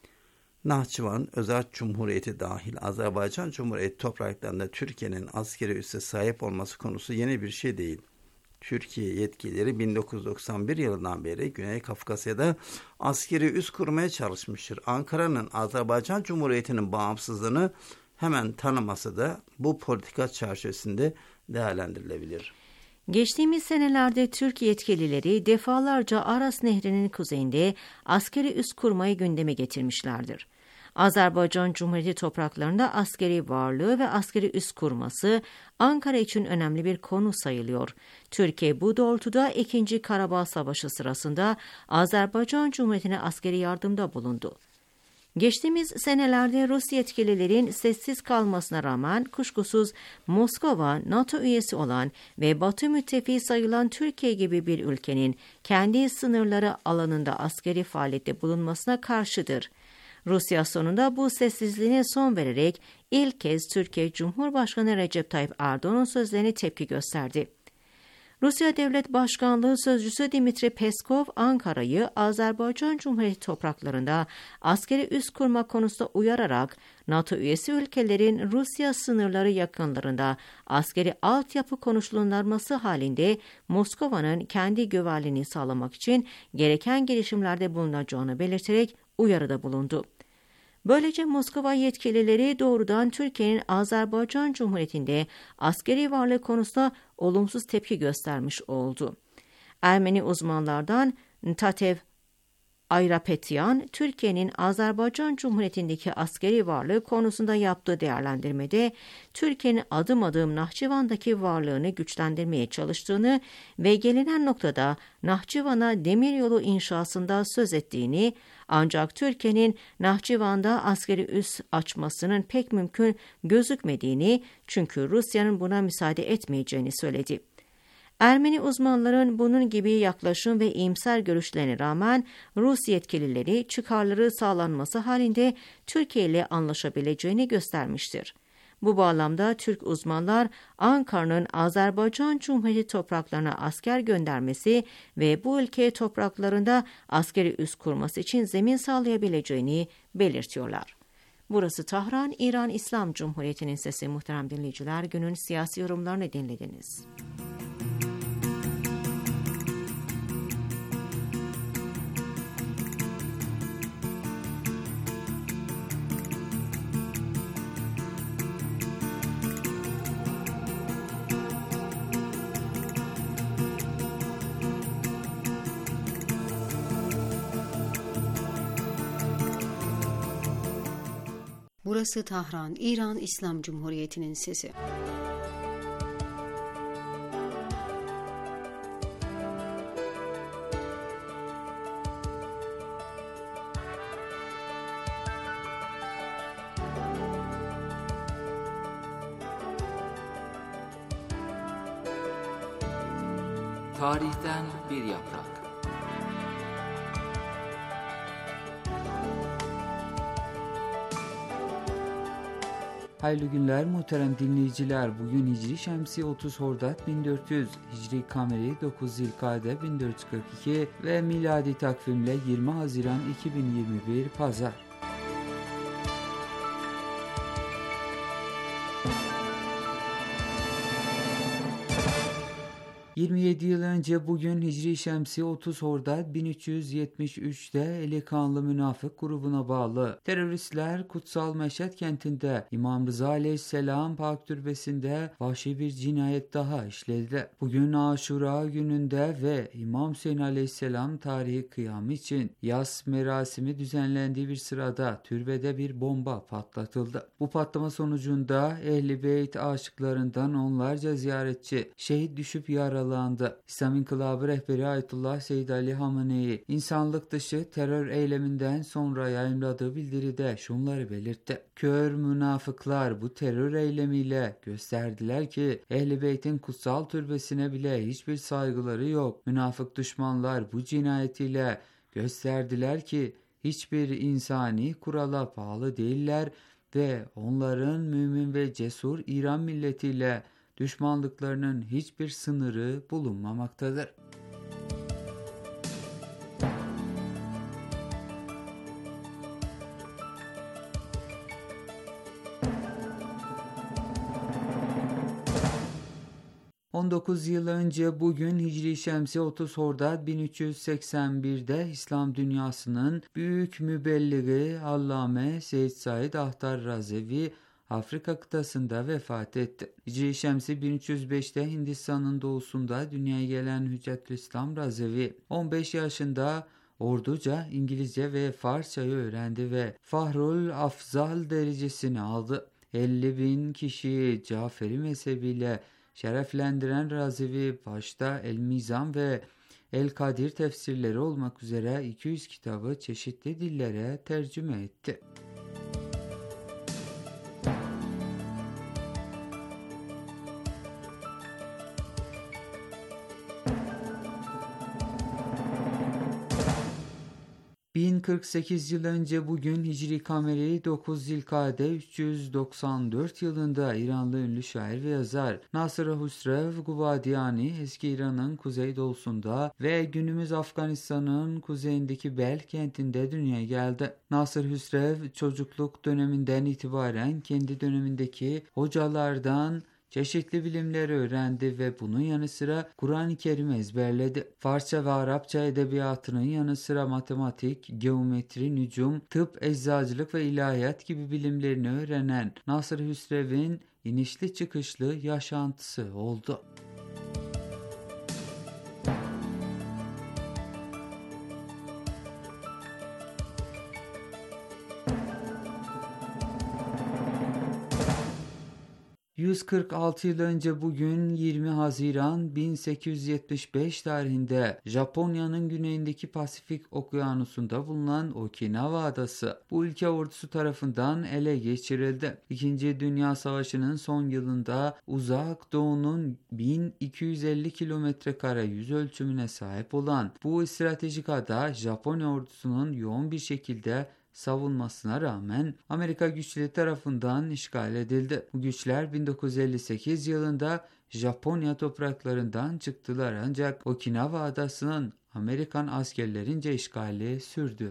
Nahçıvan Özel Cumhuriyeti dahil Azerbaycan Cumhuriyeti topraklarında Türkiye'nin askeri üsse sahip olması konusu yeni bir şey değil. Türkiye yetkilileri 1991 yılından beri Güney Kafkasya'da askeri üs kurmaya çalışmıştır. Ankara'nın Azerbaycan Cumhuriyeti'nin bağımsızlığını hemen tanıması da bu politika çerçevesinde değerlendirilebilir. Geçtiğimiz senelerde Türk yetkilileri defalarca Aras Nehri'nin kuzeyinde askeri üs kurmayı gündeme getirmişlerdir. Azerbaycan Cumhuriyeti topraklarında askeri varlığı ve askeri üs kurması Ankara için önemli bir konu sayılıyor. Türkiye bu doğrultuda 2. Karabağ Savaşı sırasında Azerbaycan Cumhuriyeti'ne askeri yardımda bulundu. Geçtiğimiz senelerde Rus yetkililerin sessiz kalmasına rağmen kuşkusuz Moskova, NATO üyesi olan ve Batı müttefiği sayılan Türkiye gibi bir ülkenin kendi sınırları alanında askeri faaliyette bulunmasına karşıdır. Rusya sonunda bu sessizliğine son vererek ilk kez Türkiye Cumhurbaşkanı Recep Tayyip Erdoğan'ın sözlerine tepki gösterdi. Rusya Devlet Başkanlığı Sözcüsü Dmitri Peskov, Ankara'yı Azerbaycan Cumhuriyeti topraklarında askeri üs kurma konusunda uyararak NATO üyesi ülkelerin Rusya sınırları yakınlarında askeri altyapı konuşlanması halinde Moskova'nın kendi güvenliğini sağlamak için gereken girişimlerde bulunacağını belirterek uyarıda bulundu. Böylece Moskova yetkilileri doğrudan Türkiye'nin Azerbaycan Cumhuriyeti'nde askeri varlığı konusunda olumsuz tepki göstermiş oldu. Ermeni uzmanlardan Tatev Ayrapetyan, Türkiye'nin Azerbaycan Cumhuriyeti'ndeki askeri varlığı konusunda yaptığı değerlendirmede Türkiye'nin adım adım Nahçıvan'daki varlığını güçlendirmeye çalıştığını ve gelinen noktada Nahçıvan'a demiryolu inşasında söz ettiğini, ancak Türkiye'nin Nahçıvan'da askeri üs açmasının pek mümkün gözükmediğini, çünkü Rusya'nın buna müsaade etmeyeceğini söyledi. Ermeni uzmanların bunun gibi yaklaşım ve iyimser görüşlerine rağmen Rus yetkilileri çıkarları sağlanması halinde Türkiye ile anlaşabileceğini göstermiştir. Bu bağlamda Türk uzmanlar Ankara'nın Azerbaycan Cumhuriyeti topraklarına asker göndermesi ve bu ülke topraklarında askeri üs kurması için zemin sağlayabileceğini belirtiyorlar. Burası Tahran, İran İslam Cumhuriyeti'nin sesi. Muhterem dinleyiciler, günün siyasi yorumlarını dinlediniz. Burası Tahran, İran İslam Cumhuriyeti'nin sesi. Tarihten bir yaprak. Hayırlı günler muhterem dinleyiciler. Bugün Hicri Şemsi 30 Hordat 1400, Hicri Kameri 9 Zilkade 1442 ve miladi takvimle 20 Haziran 2021 Pazar. 27 yıl önce bugün Hicri Şemsi 30 Hordat 1373'te Eli Kanlı Münafık grubuna bağlı teröristler Kutsal Meşhed kentinde İmam Rıza Aleyhisselam Pak Türbesi'nde vahşi bir cinayet daha işledi. Bugün Aşura gününde ve İmam Hüseyin Aleyhisselam tarihi kıyamı için yas merasimi düzenlendiği bir sırada türbede bir bomba patlatıldı. Bu patlama sonucunda Ehl-i Beyt aşıklarından onlarca ziyaretçi şehit düşüp yaralandı. İslam İnkılabı rehberi Ayetullah Seyyid Ali Hamenei, insanlık dışı terör eyleminden sonra yayımladığı bildiride şunları belirtti. Kör münafıklar bu terör eylemiyle gösterdiler ki Ehl-i Beyt'in kutsal türbesine bile hiçbir saygıları yok. Münafık düşmanlar bu cinayetiyle gösterdiler ki hiçbir insani kurala bağlı değiller ve onların mümin ve cesur İran milletiyle düşmanlıklarının hiçbir sınırı bulunmamaktadır. ...19 yıl önce bugün Hicri Şemsi 30 Hordat 1381'de İslam dünyasının büyük mübelliği Allame Seyyid Said Ahtar Razevi Afrika kıtasında vefat etti. Hicri Şemsi 1305'te Hindistan'ın doğusunda dünyaya gelen Hüccetülislam Razevi 15 yaşında Orduca, İngilizce ve Farsçayı öğrendi ve Fahrul Afzal derecesini aldı. 50.000 kişiyi Caferi mezhebiyle şereflendiren Razevi başta El Mizan ve El Kadir tefsirleri olmak üzere 200 kitabı çeşitli dillere tercüme etti. ...1048 yıl önce bugün Hicri Kameri 9 Zilkade 394 yılında İranlı ünlü şair ve yazar Nasır Husrev Guvadiyani eski İran'ın kuzeydoğusunda ve günümüz Afganistan'ın kuzeyindeki Bel kentinde dünyaya geldi. Nasır Husrev çocukluk döneminden itibaren kendi dönemindeki hocalardan çeşitli bilimleri öğrendi ve bunun yanı sıra Kur'an-ı Kerim ezberledi. Farsça ve Arapça edebiyatının yanı sıra matematik, geometri, nücum, tıp, eczacılık ve ilahiyat gibi bilimlerini öğrenen Nasır Hüsrev'in inişli çıkışlı yaşantısı oldu. ...146 yıl önce bugün 20 Haziran 1875 tarihinde Japonya'nın güneyindeki Pasifik Okyanusu'nda bulunan Okinawa Adası bu ülke ordusu tarafından ele geçirildi. İkinci Dünya Savaşı'nın son yılında Uzak Doğu'nun 1250 kilometrekare yüz ölçümüne sahip olan bu stratejik ada Japonya ordusunun yoğun bir şekilde savunmasına rağmen Amerika güçleri tarafından işgal edildi. Bu güçler 1958 yılında Japonya topraklarından çıktılar ancak Okinawa adasının Amerikan askerlerince işgali sürdü.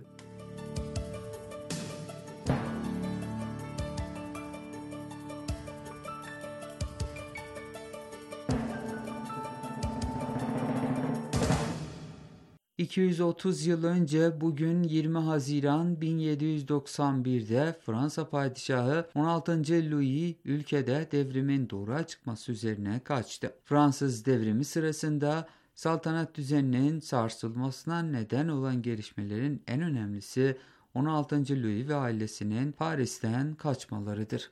...230 yıl önce bugün 20 Haziran 1791'de Fransa Padişahı 16. Louis ülkede devrimin doğruğa çıkması üzerine kaçtı. Fransız devrimi sırasında saltanat düzeninin sarsılmasına neden olan gelişmelerin en önemlisi 16. Louis ve ailesinin Paris'ten kaçmalarıdır.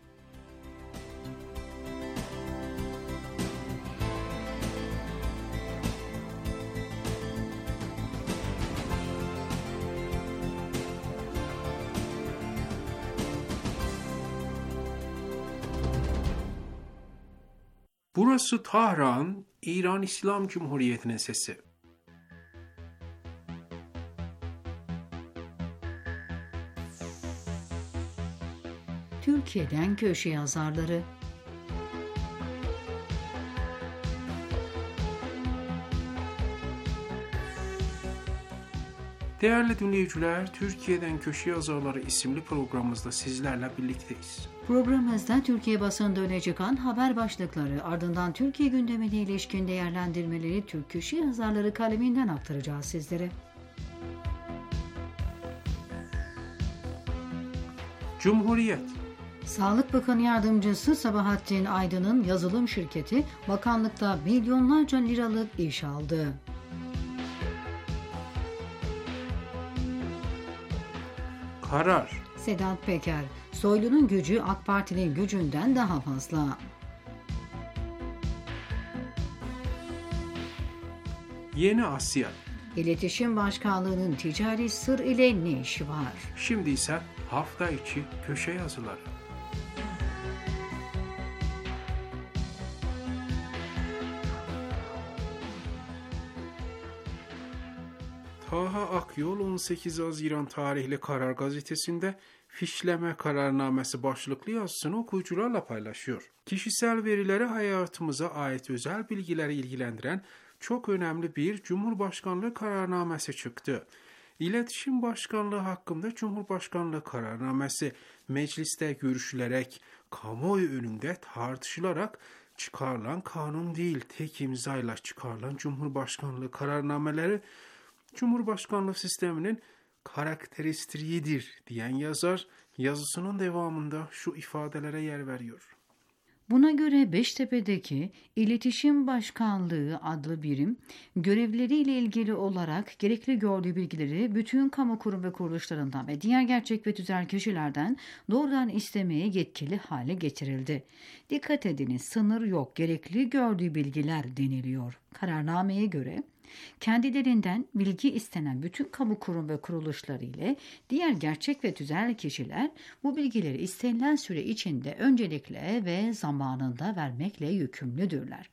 Burası Tahran, İran İslam Cumhuriyeti'nin sesi. Türkiye'den köşe yazarları. Değerli dinleyiciler, Türkiye'den Köşe Yazarları isimli programımızda sizlerle birlikteyiz. Programımızda Türkiye basında öne çıkan haber başlıkları, ardından Türkiye gündemine ilişkin değerlendirmeleri Türk köşe yazarları kaleminden aktaracağız sizlere. Cumhuriyet. Sağlık Bakanı Yardımcısı Sabahattin Aydın'ın yazılım şirketi bakanlıkta milyonlarca liralık iş aldı. Karar. Sedat Peker, Soylu'nun gücü AK Parti'nin gücünden daha fazla. Yeni Asya. İletişim Başkanlığı'nın ticari sır ile ne işi var? Şimdi ise hafta içi köşe yazıları. Taha Akyol 18 Haziran tarihli Karar Gazetesi'nde fişleme kararnamesi başlıklı yazısını okuyucularla paylaşıyor. Kişisel verileri hayatımıza ait özel bilgileri ilgilendiren çok önemli bir Cumhurbaşkanlığı kararnamesi çıktı. İletişim Başkanlığı hakkında Cumhurbaşkanlığı kararnamesi mecliste görüşülerek, kamuoyu önünde tartışılarak çıkarılan kanun değil, tek imzayla çıkarılan Cumhurbaşkanlığı kararnameleri Cumhurbaşkanlığı sisteminin karakteristiğidir diyen yazar yazısının devamında şu ifadelere yer veriyor. Buna göre Beştepe'deki İletişim Başkanlığı adlı birim, görevleriyle ilgili olarak gerekli gördüğü bilgileri bütün kamu kurum ve kuruluşlarından ve diğer gerçek ve tüzel kişilerden doğrudan istemeye yetkili hale getirildi. Dikkat ediniz, sınır yok, gerekli gördüğü bilgiler deniliyor. Kararnameye göre kendilerinden bilgi istenen bütün kamu kurum ve kuruluşları ile diğer gerçek ve tüzel kişiler bu bilgileri istenilen süre içinde öncelikle ve zamanında vermekle yükümlüdürler.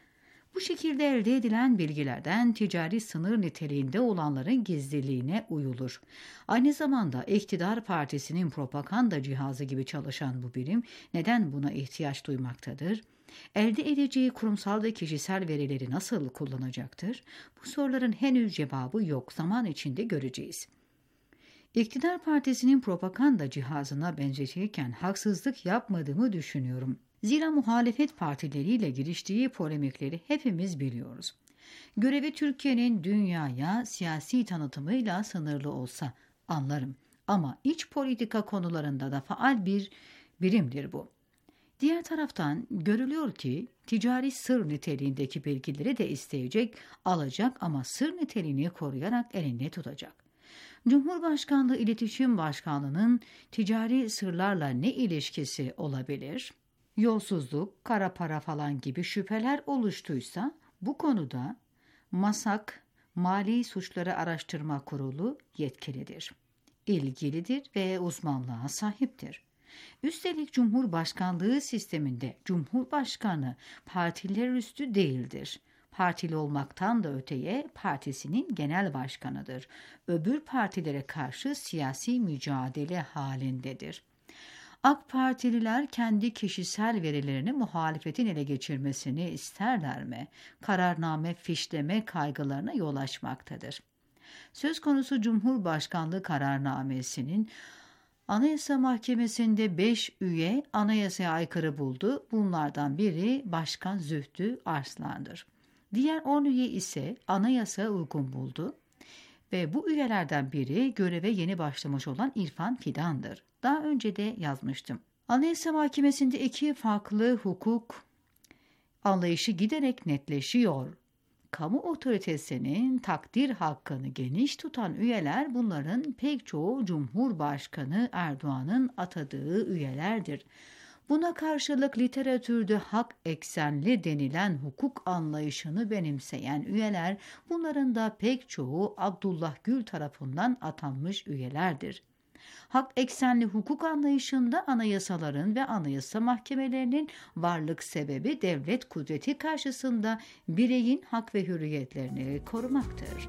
Bu şekilde elde edilen bilgilerden ticari sınır niteliğinde olanların gizliliğine uyulur. Aynı zamanda iktidar partisinin propaganda cihazı gibi çalışan bu birim neden buna ihtiyaç duymaktadır? Elde edeceği kurumsal ve kişisel verileri nasıl kullanacaktır? Bu soruların henüz cevabı yok, zaman içinde göreceğiz. İktidar partisinin propaganda cihazına benzetilirken haksızlık yapmadığımı düşünüyorum. Zira muhalefet partileriyle giriştiği polemikleri hepimiz biliyoruz. Görevi Türkiye'nin dünyaya siyasi tanıtımıyla sınırlı olsa anlarım. Ama iç politika konularında da faal bir birimdir bu. Diğer taraftan görülüyor ki ticari sır niteliğindeki bilgileri de isteyecek, alacak ama sır niteliğini koruyarak elinde tutacak. Cumhurbaşkanlığı İletişim Başkanlığı'nın ticari sırlarla ne ilişkisi olabilir? Yolsuzluk, kara para falan gibi şüpheler oluştuysa bu konuda MASAK, Mali Suçları Araştırma Kurulu yetkilidir, ilgilidir ve uzmanlığa sahiptir. Üstelik Cumhurbaşkanlığı sisteminde Cumhurbaşkanı partiler üstü değildir. Partili olmaktan da öteye partisinin genel başkanıdır. Öbür partilere karşı siyasi mücadele halindedir. AK Partililer kendi kişisel verilerini muhalefetin ele geçirmesini isterler mi? Kararname fişleme kaygılarına yol açmaktadır. Söz konusu Cumhurbaşkanlığı kararnamesinin Anayasa Mahkemesi'nde 5 üye anayasaya aykırı buldu. Bunlardan biri Başkan Zühtü Arslan'dır. Diğer 10 üye ise anayasaya uygun buldu. Ve bu üyelerden biri göreve yeni başlamış olan İrfan Fidan'dır. Daha önce de yazmıştım. Anayasa Mahkemesi'nde iki farklı hukuk anlayışı giderek netleşiyor. Kamu otoritesinin takdir hakkını geniş tutan üyeler bunların pek çoğu Cumhurbaşkanı Erdoğan'ın atadığı üyelerdir. Buna karşılık literatürde hak eksenli denilen hukuk anlayışını benimseyen üyeler bunların da pek çoğu Abdullah Gül tarafından atanmış üyelerdir. Hak eksenli hukuk anlayışında anayasaların ve anayasa mahkemelerinin varlık sebebi devlet kudreti karşısında bireyin hak ve hürriyetlerini korumaktır.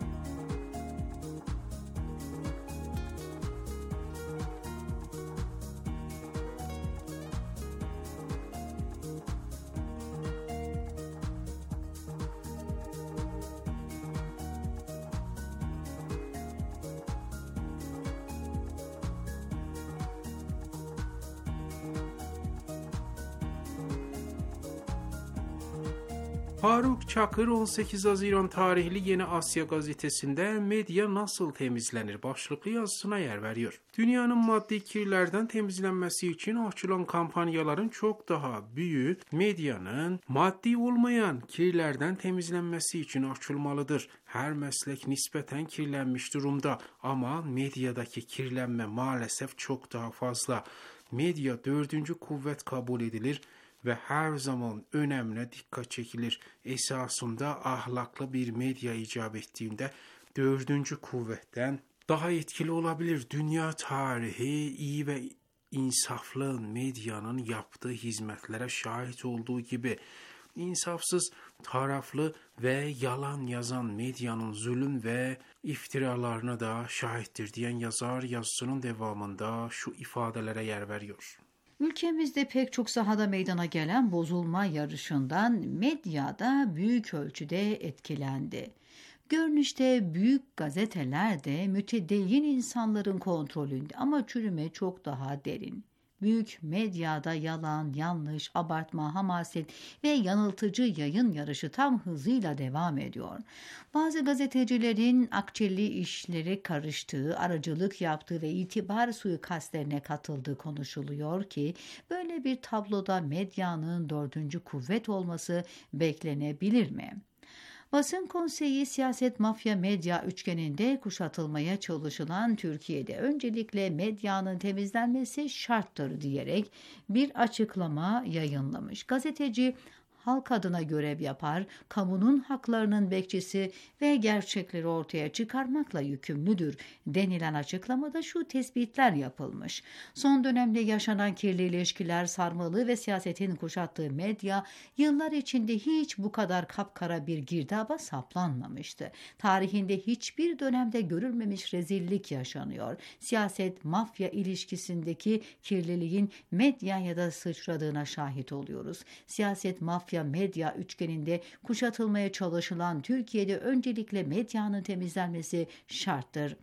Faruk Çakır 18 Haziran tarihli Yeni Asya gazetesinde medya nasıl temizlenir başlıklı yazısına yer veriyor. Dünyanın maddi kirlerden temizlenmesi için açılan kampanyaların çok daha büyüğü medyanın maddi olmayan kirlerden temizlenmesi için açılmalıdır. Her meslek nispeten kirlenmiş durumda ama medyadaki kirlenme maalesef çok daha fazla. Medya dördüncü kuvvet kabul edilir ve her zaman önemine dikkat çekilir. Esasında ahlaklı bir medya icap ettiğinde dördüncü kuvvetten daha etkili olabilir. Dünya tarihi iyi ve insaflı medyanın yaptığı hizmetlere şahit olduğu gibi insafsız, taraflı ve yalan yazan medyanın zulüm ve iftiralarına da şahittir diyen yazar yazısının devamında şu ifadelere yer veriyor. Ülkemizde pek çok sahada meydana gelen bozulma yarışından medyada büyük ölçüde etkilendi. Görünüşte büyük gazeteler de mütedeyyin insanların kontrolünde ama çürüme çok daha derin. Büyük medyada yalan, yanlış, abartma, hamaset ve yanıltıcı yayın yarışı tam hızıyla devam ediyor. Bazı gazetecilerin akçeli işleri karıştığı, aracılık yaptığı ve itibar suikastlerine katıldığı konuşuluyor ki böyle bir tabloda medyanın dördüncü kuvvet olması beklenebilir mi? Basın Konseyi siyaset mafya medya üçgeninde kuşatılmaya çalışılan Türkiye'de öncelikle medyanın temizlenmesi şarttır diyerek bir açıklama yayınlamış. Gazeteci halk adına görev yapar, kamunun haklarının bekçisi ve gerçekleri ortaya çıkarmakla yükümlüdür denilen açıklamada şu tespitler yapılmış. Son dönemde yaşanan kirli ilişkiler sarmalı ve siyasetin kuşattığı medya yıllar içinde hiç bu kadar kapkara bir girdaba saplanmamıştı. Tarihinde hiçbir dönemde görülmemiş rezillik yaşanıyor. Siyaset mafya ilişkisindeki kirliliğin medyaya da sıçradığına şahit oluyoruz. Siyaset mafya medya üçgeninde kuşatılmaya çalışılan Türkiye'de öncelikle medyanın temizlenmesi şarttır.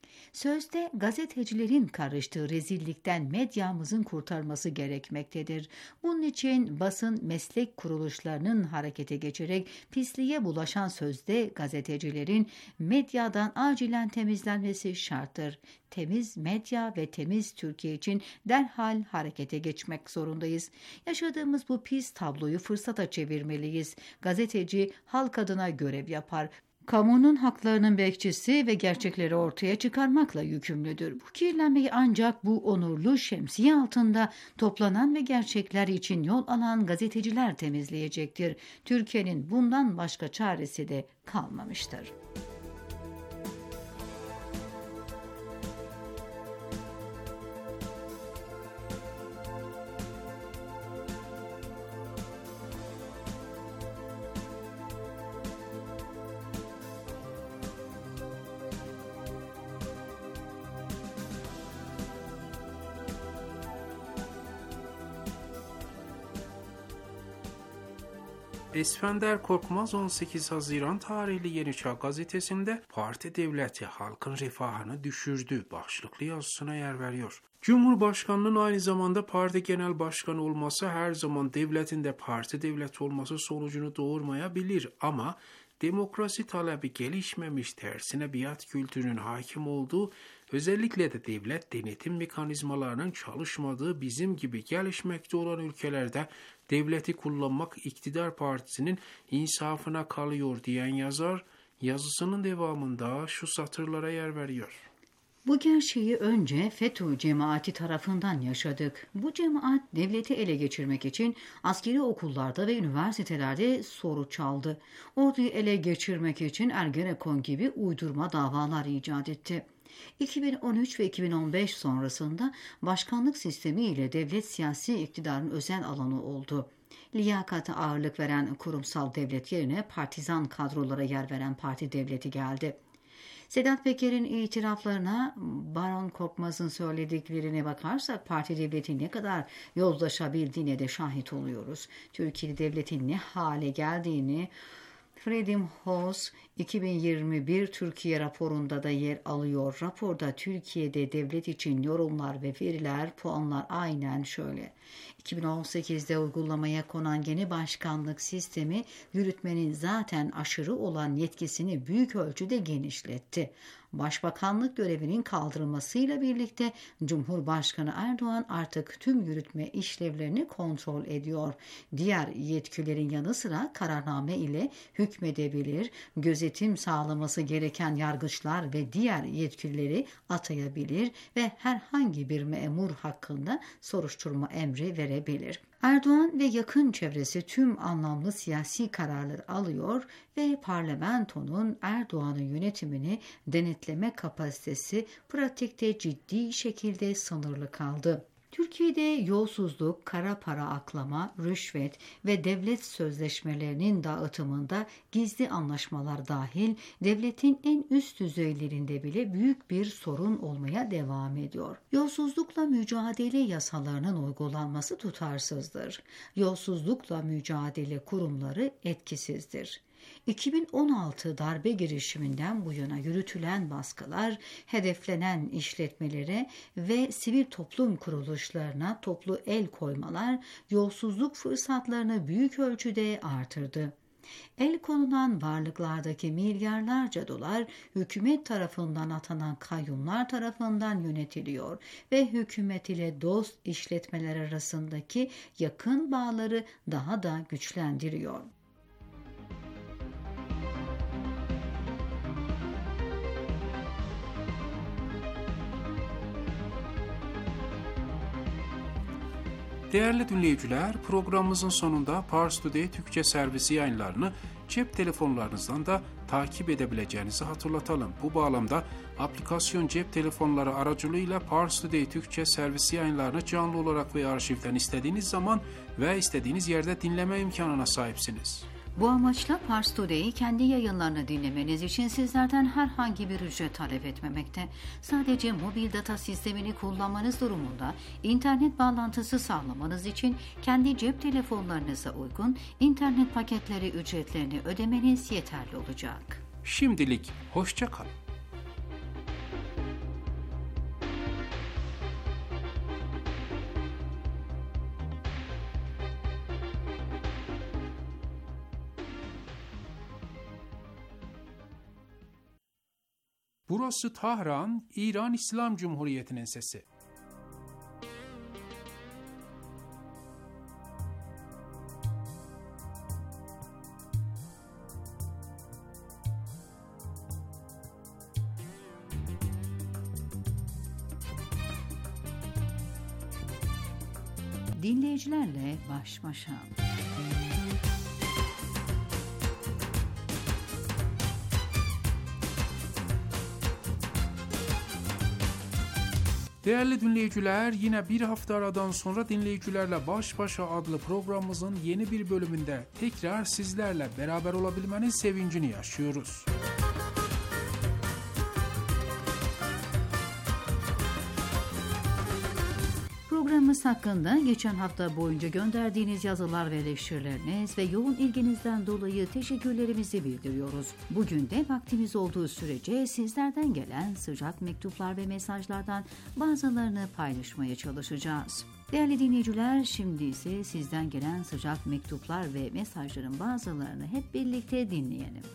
Sözde gazetecilerin karıştığı rezillikten medyamızın kurtarması gerekmektedir. Bunun için basın meslek kuruluşlarının harekete geçerek pisliğe bulaşan sözde gazetecilerin medyadan acilen temizlenmesi şarttır. Temiz medya ve temiz Türkiye için derhal harekete geçmek zorundayız. Yaşadığımız bu pis tabloyu fırsata çevirmeliyiz. Gazeteci halk adına görev yapar. Kamunun haklarının bekçisi ve gerçekleri ortaya çıkarmakla yükümlüdür. Bu kirlenmeyi ancak bu onurlu şemsiye altında toplanan ve gerçekler için yol alan gazeteciler temizleyecektir. Türkiye'nin bundan başka çaresi de kalmamıştır. Esfender Korkmaz 18 Haziran tarihli Yeni Çağ gazetesinde parti devleti halkın refahını düşürdü başlıklı yazısına yer veriyor. Cumhurbaşkanının aynı zamanda parti genel başkanı olması her zaman devletin de parti devleti olması sonucunu doğurmayabilir ama demokrasi talebi gelişmemiş, tersine biat kültürünün hakim olduğu, özellikle de devlet denetim mekanizmalarının çalışmadığı bizim gibi gelişmekte olan ülkelerde devleti kullanmak iktidar partisinin insafına kalıyor diyen yazar, yazısının devamında şu satırlara yer veriyor. Bu gerçeği önce FETÖ cemaati tarafından yaşadık. Bu cemaat devleti ele geçirmek için askeri okullarda ve üniversitelerde soru çaldı. Orduyu ele geçirmek için Ergenekon gibi uydurma davalar icat etti. 2013 ve 2015 sonrasında başkanlık sistemi ile devlet siyasi iktidarın özel alanı oldu. Liyakata ağırlık veren kurumsal devlet yerine partizan kadrolara yer veren parti devleti geldi. Sedat Peker'in itiraflarına, Baron Korkmaz'ın söylediklerine bakarsak parti devletin ne kadar yozlaşabildiğine de şahit oluyoruz. Türkiye devletin ne hale geldiğini Freedom House 2021 Türkiye raporunda da yer alıyor. Raporda Türkiye'de devlet için yorumlar ve veriler, puanlar aynen şöyle. 2018'de uygulamaya konan yeni başkanlık sistemi yürütmenin zaten aşırı olan yetkisini büyük ölçüde genişletti. Başbakanlık görevinin kaldırılmasıyla birlikte Cumhurbaşkanı Erdoğan artık tüm yürütme işlevlerini kontrol ediyor. Diğer yetkilerin yanı sıra kararname ile hükmedebilir, gözetim sağlaması gereken yargıçlar ve diğer yetkilileri atayabilir ve herhangi bir memur hakkında soruşturma emri verebilir. Erdoğan ve yakın çevresi tüm anlamlı siyasi kararları alıyor ve parlamentonun Erdoğan'ın yönetimini denetleme kapasitesi pratikte ciddi şekilde sınırlı kaldı. Türkiye'de yolsuzluk, kara para aklama, rüşvet ve devlet sözleşmelerinin dağıtımında gizli anlaşmalar dahil devletin en üst düzeylerinde bile büyük bir sorun olmaya devam ediyor. Yolsuzlukla mücadele yasalarının uygulanması tutarsızdır. Yolsuzlukla mücadele kurumları etkisizdir. 2016 darbe girişiminden bu yana yürütülen baskılar, hedeflenen işletmelere ve sivil toplum kuruluşlarına toplu el koymalar yolsuzluk fırsatlarını büyük ölçüde artırdı. El konulan varlıklardaki milyarlarca dolar hükümet tarafından atanan kayyumlar tarafından yönetiliyor ve hükümet ile dost işletmeler arasındaki yakın bağları daha da güçlendiriyor. Değerli dinleyiciler, programımızın sonunda Pars Today Türkçe servisi yayınlarını cep telefonlarınızdan da takip edebileceğinizi hatırlatalım. Bu bağlamda aplikasyon cep telefonları aracılığıyla Pars Today Türkçe servisi yayınlarını canlı olarak ve arşivden istediğiniz zaman ve istediğiniz yerde dinleme imkanına sahipsiniz. Bu amaçla Pars Today'i kendi yayınlarını dinlemeniz için sizlerden herhangi bir ücret talep etmemekte. Sadece mobil data sistemini kullanmanız durumunda internet bağlantısı sağlamanız için kendi cep telefonlarınıza uygun internet paketleri ücretlerini ödemeniz yeterli olacak. Şimdilik hoşça kalın. Burası Tahran, İran İslam Cumhuriyeti'nin sesi. Dinleyicilerle baş başa. Değerli dinleyiciler, yine bir hafta aradan sonra Dinleyicilerle Baş Başa adlı programımızın yeni bir bölümünde tekrar sizlerle beraber olabilmenin sevincini yaşıyoruz. Programımız hakkında geçen hafta boyunca gönderdiğiniz yazılar ve eleştirileriniz ve yoğun ilginizden dolayı teşekkürlerimizi bildiriyoruz. Bugün de vaktimiz olduğu sürece sizlerden gelen sıcak mektuplar ve mesajlardan bazılarını paylaşmaya çalışacağız. Değerli dinleyiciler, şimdi ise sizden gelen sıcak mektuplar ve mesajların bazılarını hep birlikte dinleyelim.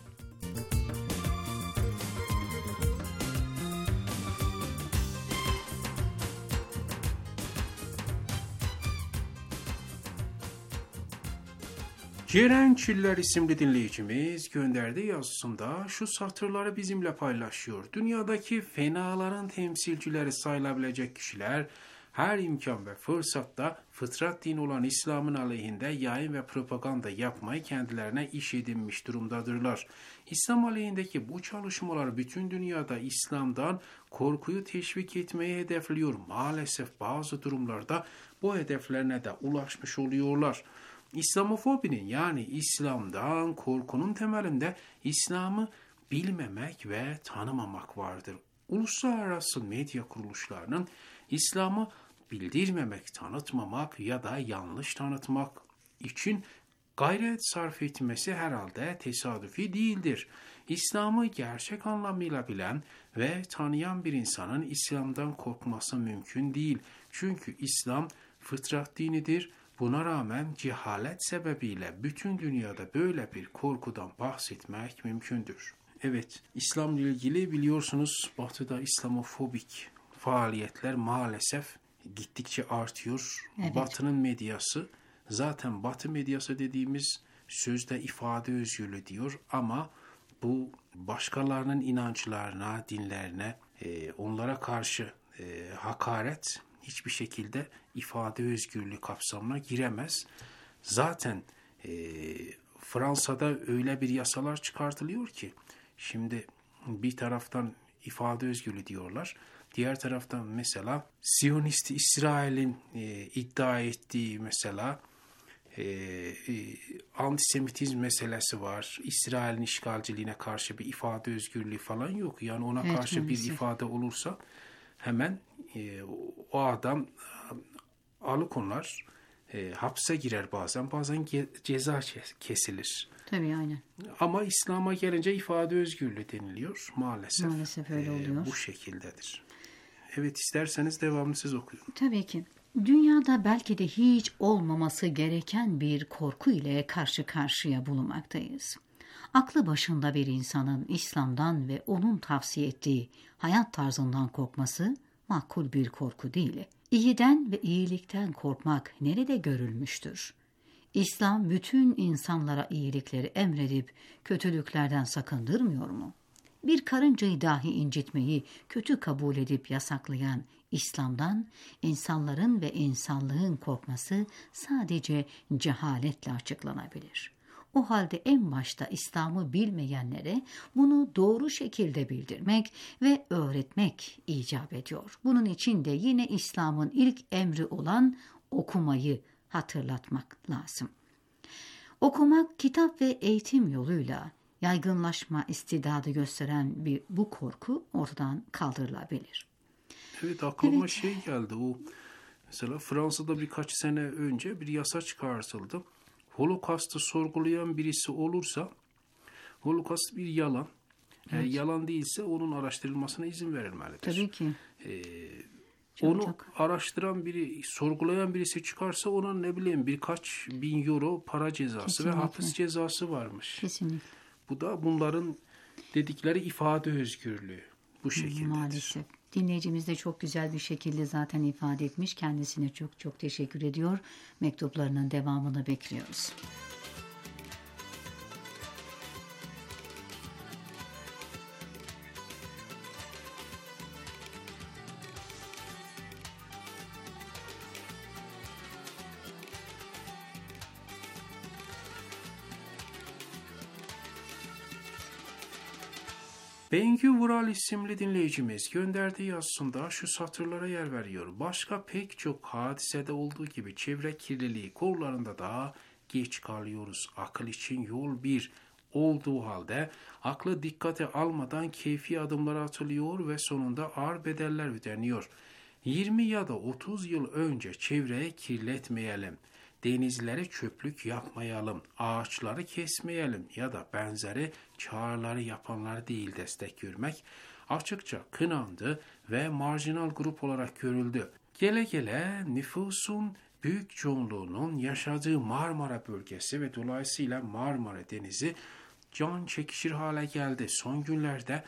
Ceren Çiller isimli dinleyicimiz gönderdiği yazısında şu satırları bizimle paylaşıyor. Dünyadaki fenaların temsilcileri sayılabilecek kişiler her imkan ve fırsatta fıtrat dini olan İslam'ın aleyhinde yayın ve propaganda yapmayı kendilerine iş edinmiş durumdadırlar. İslam aleyhindeki bu çalışmalar bütün dünyada İslam'dan korkuyu teşvik etmeyi hedefliyor. Maalesef bazı durumlarda bu hedeflerine de ulaşmış oluyorlar. İslamofobinin yani İslam'dan korkunun temelinde İslam'ı bilmemek ve tanımamak vardır. Uluslararası medya kuruluşlarının İslam'ı bildirmemek, tanıtmamak ya da yanlış tanıtmak için Gayret sarf etmesi herhalde tesadüfi değildir. İslam'ı gerçek anlamıyla bilen ve tanıyan bir insanın İslam'dan korkması mümkün değil. Çünkü İslam fıtrat dinidir. Buna rağmen cehalet sebebiyle bütün dünyada böyle bir korkudan bahsetmek mümkündür. Evet, İslam'la ilgili biliyorsunuz Batı'da İslamofobik faaliyetler maalesef gittikçe artıyor. Evet. Batı'nın medyası, zaten Batı medyası dediğimiz sözde ifade özgürlüğü diyor ama bu başkalarının inançlarına, dinlerine, onlara karşı hakaret hiçbir şekilde ifade özgürlüğü kapsamına giremez. Zaten Fransa'da öyle bir yasalar çıkartılıyor ki şimdi bir taraftan ifade özgürlüğü diyorlar. Diğer taraftan mesela Siyonist İsrail'in iddia ettiği mesela antisemitizm meselesi var. İsrail'in işgalciliğine karşı bir ifade özgürlüğü falan yok. Yani ona Evet, karşı maalesef. bir ifade olursa hemen o adam alıkonar, hapse girer bazen ceza kesilir. Tabii aynen. Ama İslam'a gelince ifade özgürlüğü deniliyor maalesef. Maalesef öyle oluyor. Bu şekildedir. Evet, isterseniz devamını siz okuyun. Tabii ki. Dünyada belki de hiç olmaması gereken bir korku ile karşı karşıya bulunmaktayız. Aklı başında bir insanın İslam'dan ve onun tavsiye ettiği hayat tarzından korkması makul bir korku değil. İyiden ve iyilikten korkmak nerede görülmüştür? İslam bütün insanlara iyilikleri emredip kötülüklerden sakındırmıyor mu? Bir karıncayı dahi incitmeyi kötü kabul edip yasaklayan İslam'dan insanların ve insanlığın korkması sadece cehaletle açıklanabilir. O halde en başta İslam'ı bilmeyenlere bunu doğru şekilde bildirmek ve öğretmek icap ediyor. Bunun için de yine İslam'ın ilk emri olan okumayı hatırlatmak lazım. Okumak, kitap ve eğitim yoluyla yaygınlaşma istidadı gösteren bu korku ortadan kaldırılabilir. Evet, aklıma şey geldi. O mesela Fransa'da birkaç sene önce bir yasa çıkartıldı. Holokast'ı sorgulayan birisi olursa Holokaust bir yalan. Eğer yalan değilse onun araştırılmasına izin verilmelidir. Tabii ki. Onu araştıran biri, sorgulayan birisi çıkarsa ona ne bileyim birkaç bin euro para cezası Kesinlikle. ve hapis cezası varmış. Kesinlikle. Bu da bunların dedikleri ifade özgürlüğü. Bu şekildedir. Maalesef. Dinleyicimiz de çok güzel bir şekilde zaten ifade etmiş. Kendisine çok çok teşekkür ediyor. Mektuplarının devamını bekliyoruz. Bengü Vural isimli dinleyicimiz gönderdiği yazısında şu satırlara yer veriyor. Başka pek çok hadisede olduğu gibi çevre kirliliği konularında da geç kalıyoruz. Akıl için yol bir olduğu halde aklı dikkate almadan keyfi adımlar atılıyor ve sonunda ağır bedeller ödeniyor. 20 ya da 30 yıl önce çevreyi kirletmeyelim, denizlere çöplük yapmayalım, ağaçları kesmeyelim ya da benzeri çağrıları yapanlar değil destek görmek açıkça kınandı ve marjinal grup olarak görüldü. Gele gele nüfusun büyük çoğunluğunun yaşadığı Marmara bölgesi ve dolayısıyla Marmara Denizi can çekişir hale geldi. Son günlerde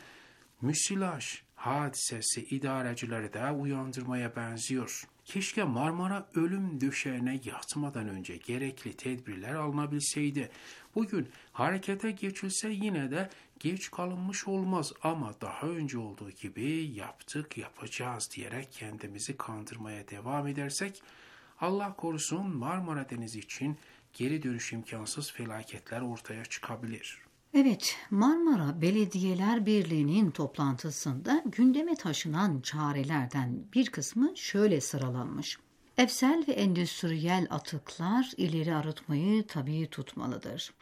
müsilaj hadisesi idarecileri de uyandırmaya benziyor. Keşke Marmara ölüm döşeğine yatmadan önce gerekli tedbirler alınabilseydi. Bugün harekete geçilse yine de geç kalınmış olmaz ama daha önce olduğu gibi yaptık yapacağız diyerek kendimizi kandırmaya devam edersek Allah korusun Marmara Denizi için geri dönüş imkansız felaketler ortaya çıkabilir. Evet, Marmara Belediyeler Birliği'nin toplantısında gündeme taşınan çarelerden bir kısmı şöyle sıralanmış. Evsel ve endüstriyel atıklar ileri arıtmayı tabii tutmalıdır.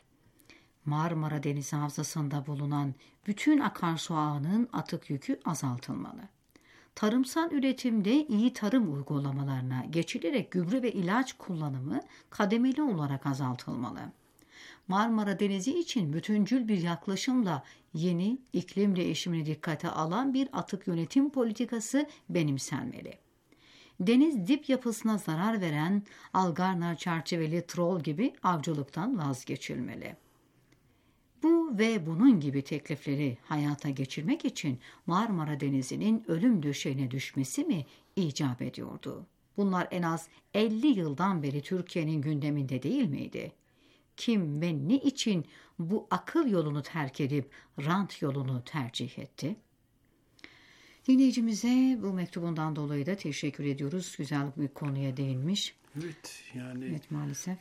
Marmara Denizi Havzası'nda bulunan bütün akarsu ağının atık yükü azaltılmalı. Tarımsal üretimde iyi tarım uygulamalarına geçilerek gübre ve ilaç kullanımı kademeli olarak azaltılmalı. Marmara Denizi için bütüncül bir yaklaşımla yeni iklim değişimini dikkate alan bir atık yönetim politikası benimsenmeli. Deniz dip yapısına zarar veren algarna çerçeveli trol gibi avcılıktan vazgeçilmeli. Bu ve bunun gibi teklifleri hayata geçirmek için Marmara Denizi'nin ölüm döşeğine düşmesi mi icap ediyordu? Bunlar en az 50 yıldan beri Türkiye'nin gündeminde değil miydi? Kim ve ne için bu akıl yolunu terk edip rant yolunu tercih etti? Dinleyicimize bu mektubundan dolayı da teşekkür ediyoruz. Güzel bir konuya değinmiş. Evet, yani evet, maalesef.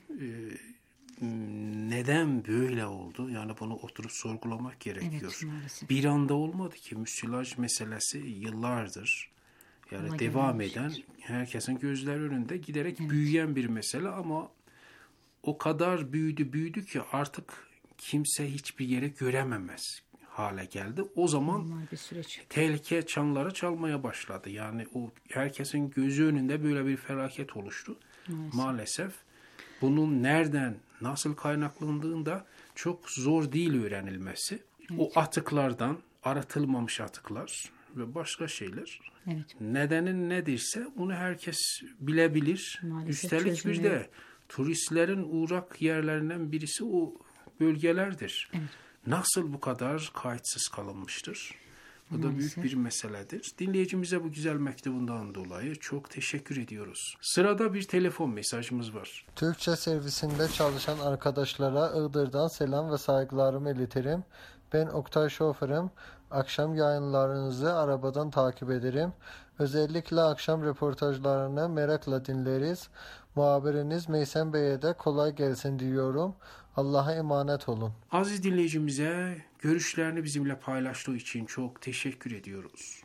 Neden böyle oldu? Yani bunu oturup sorgulamak gerekiyor. Evet, maalesef. Bir anda olmadı ki, müsilaj meselesi yıllardır yani devam eden, herkesin gözleri önünde giderek büyüyen bir mesele ama o kadar büyüdü ki artık kimse hiçbir yere görememez hale geldi. O zaman tehlike çanları çalmaya başladı. Yani o herkesin gözü önünde böyle bir felaket oluştu. Maalesef bunun nereden, nasıl kaynaklandığında çok zor değil öğrenilmesi. Evet. O atıklardan, arıtılmamış atıklar ve başka şeyler. Evet. Nedenin nedirse onu herkes bilebilir. Maalesef üstelik bir de turistlerin uğrak yerlerinden birisi o bölgelerdir. Evet. Nasıl bu kadar kayıtsız kalınmıştır? Bu da büyük bir meseledir. Dinleyicimize bu güzel mektubundan dolayı çok teşekkür ediyoruz. Sırada bir telefon mesajımız var. Türkçe servisinde çalışan arkadaşlara Iğdır'dan selam ve saygılarımı iletirim. Ben Oktay şoförüm. Akşam yayınlarınızı arabadan takip ederim. Özellikle akşam röportajlarını merakla dinleriz. Muhabiriniz Meysem Bey'e de kolay gelsin diyorum. Allah'a emanet olun. Aziz dinleyicimize görüşlerini bizimle paylaştığı için çok teşekkür ediyoruz.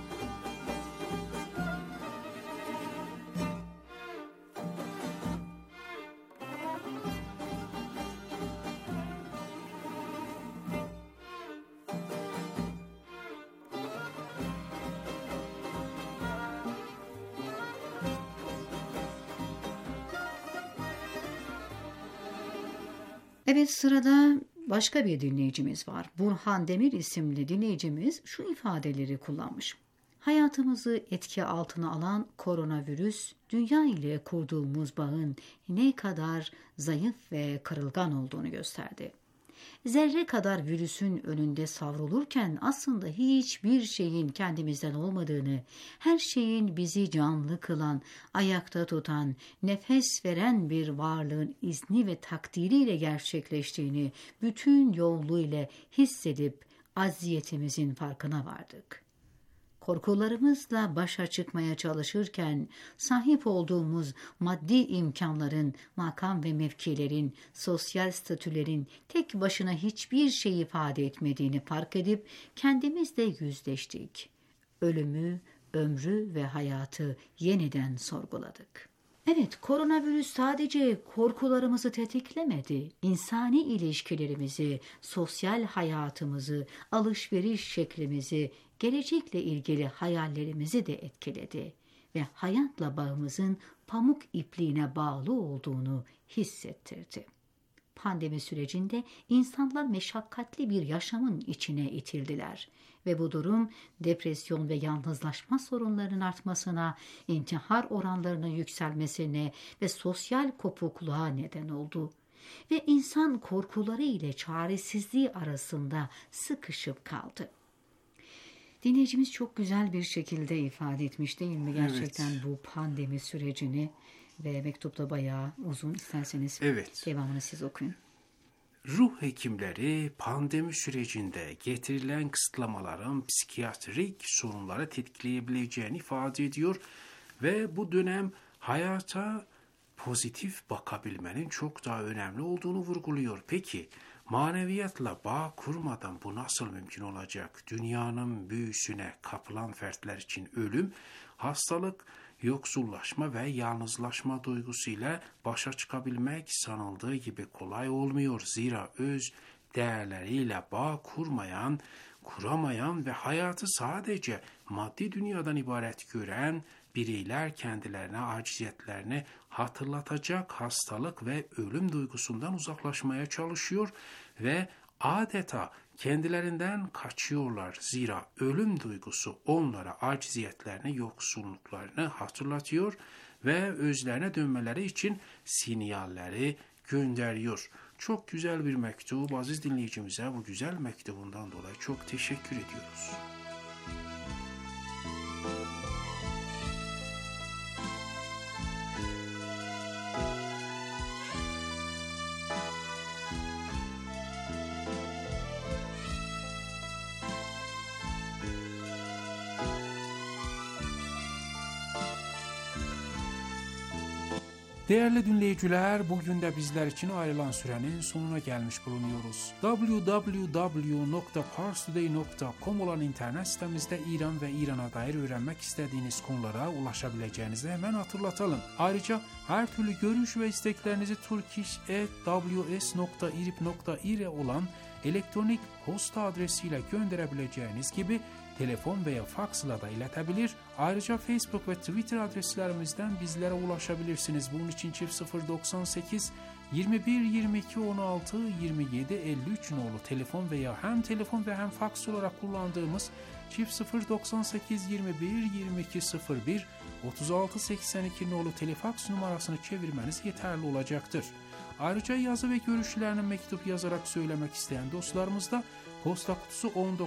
Evet, sırada başka bir dinleyicimiz var. Burhan Demir isimli dinleyicimiz şu ifadeleri kullanmış. Hayatımızı etki altına alan koronavirüs, dünya ile kurduğumuz bağın ne kadar zayıf ve kırılgan olduğunu gösterdi. Zerre kadar virüsün önünde savrulurken aslında hiçbir şeyin kendimizden olmadığını, her şeyin bizi canlı kılan, ayakta tutan, nefes veren bir varlığın izni ve takdiriyle gerçekleştiğini bütün yoğunluğuyla hissedip aziyetimizin farkına vardık. Korkularımızla başa çıkmaya çalışırken sahip olduğumuz maddi imkanların, makam ve mevkilerin, sosyal statülerin tek başına hiçbir şey ifade etmediğini fark edip kendimizle yüzleştik. Ölümü, ömrü ve hayatı yeniden sorguladık. Evet, koronavirüs sadece korkularımızı tetiklemedi. İnsani ilişkilerimizi, sosyal hayatımızı, alışveriş şeklimizi, gelecekle ilgili hayallerimizi de etkiledi ve hayatla bağımızın pamuk ipliğine bağlı olduğunu hissettirdi. Pandemi sürecinde insanlar meşakkatli bir yaşamın içine itildiler ve bu durum depresyon ve yalnızlaşma sorunlarının artmasına, intihar oranlarının yükselmesine ve sosyal kopukluğa neden oldu. Ve insan korkuları ile çaresizliği arasında sıkışıp kaldı. Dinleyicimiz çok güzel bir şekilde ifade etmiş değil mi? Gerçekten evet. Bu pandemi sürecini ve mektupta bayağı uzun. İsterseniz devamını siz okuyun. Ruh hekimleri pandemi sürecinde getirilen kısıtlamaların psikiyatrik sorunları tetikleyebileceğini ifade ediyor ve bu dönem hayata pozitif bakabilmenin çok daha önemli olduğunu vurguluyor. Peki maneviyatla bağ kurmadan bu nasıl mümkün olacak? Dünyanın büyüsüne kapılan fertler için ölüm, hastalık, yoksullaşma ve yalnızlaşma duygusuyla başa çıkabilmek sanıldığı gibi kolay olmuyor. Zira öz değerleriyle bağ kurmayan, kuramayan ve hayatı sadece maddi dünyadan ibaret gören bireyler kendilerine aciziyetlerini hatırlatacak hastalık ve ölüm duygusundan uzaklaşmaya çalışıyor ve adeta kendilerinden kaçıyorlar. Zira ölüm duygusu onlara aciziyetlerini, yoksulluklarını hatırlatıyor ve özlerine dönmeleri için sinyalleri gönderiyor. Çok güzel bir mektup. Aziz dinleyicimize bu güzel mektubundan dolayı çok teşekkür ediyoruz. Değerli dinleyiciler, bugün de bizler için ayrılan sürenin sonuna gelmiş bulunuyoruz. www.parstoday.com olan internet sitemizde İran ve İran'a dair öğrenmek istediğiniz konulara ulaşabileceğinizi hemen hatırlatalım. Ayrıca her türlü görüş ve isteklerinizi turkish@ws.irib.ir olan elektronik posta adresiyle gönderebileceğiniz gibi telefon veya faksla da iletebilir. Ayrıca Facebook ve Twitter adreslerimizden bizlere ulaşabilirsiniz. Bunun için 098 21 22 16 27 53 nolu telefon veya hem telefon ve hem faks olarak kullandığımız 098 21 22 01 36 82 nolu telefaks numarasını çevirmeniz yeterli olacaktır. Ayrıca yazı ve görüşlerini mektup yazarak söylemek isteyen dostlarımız da posta kutusu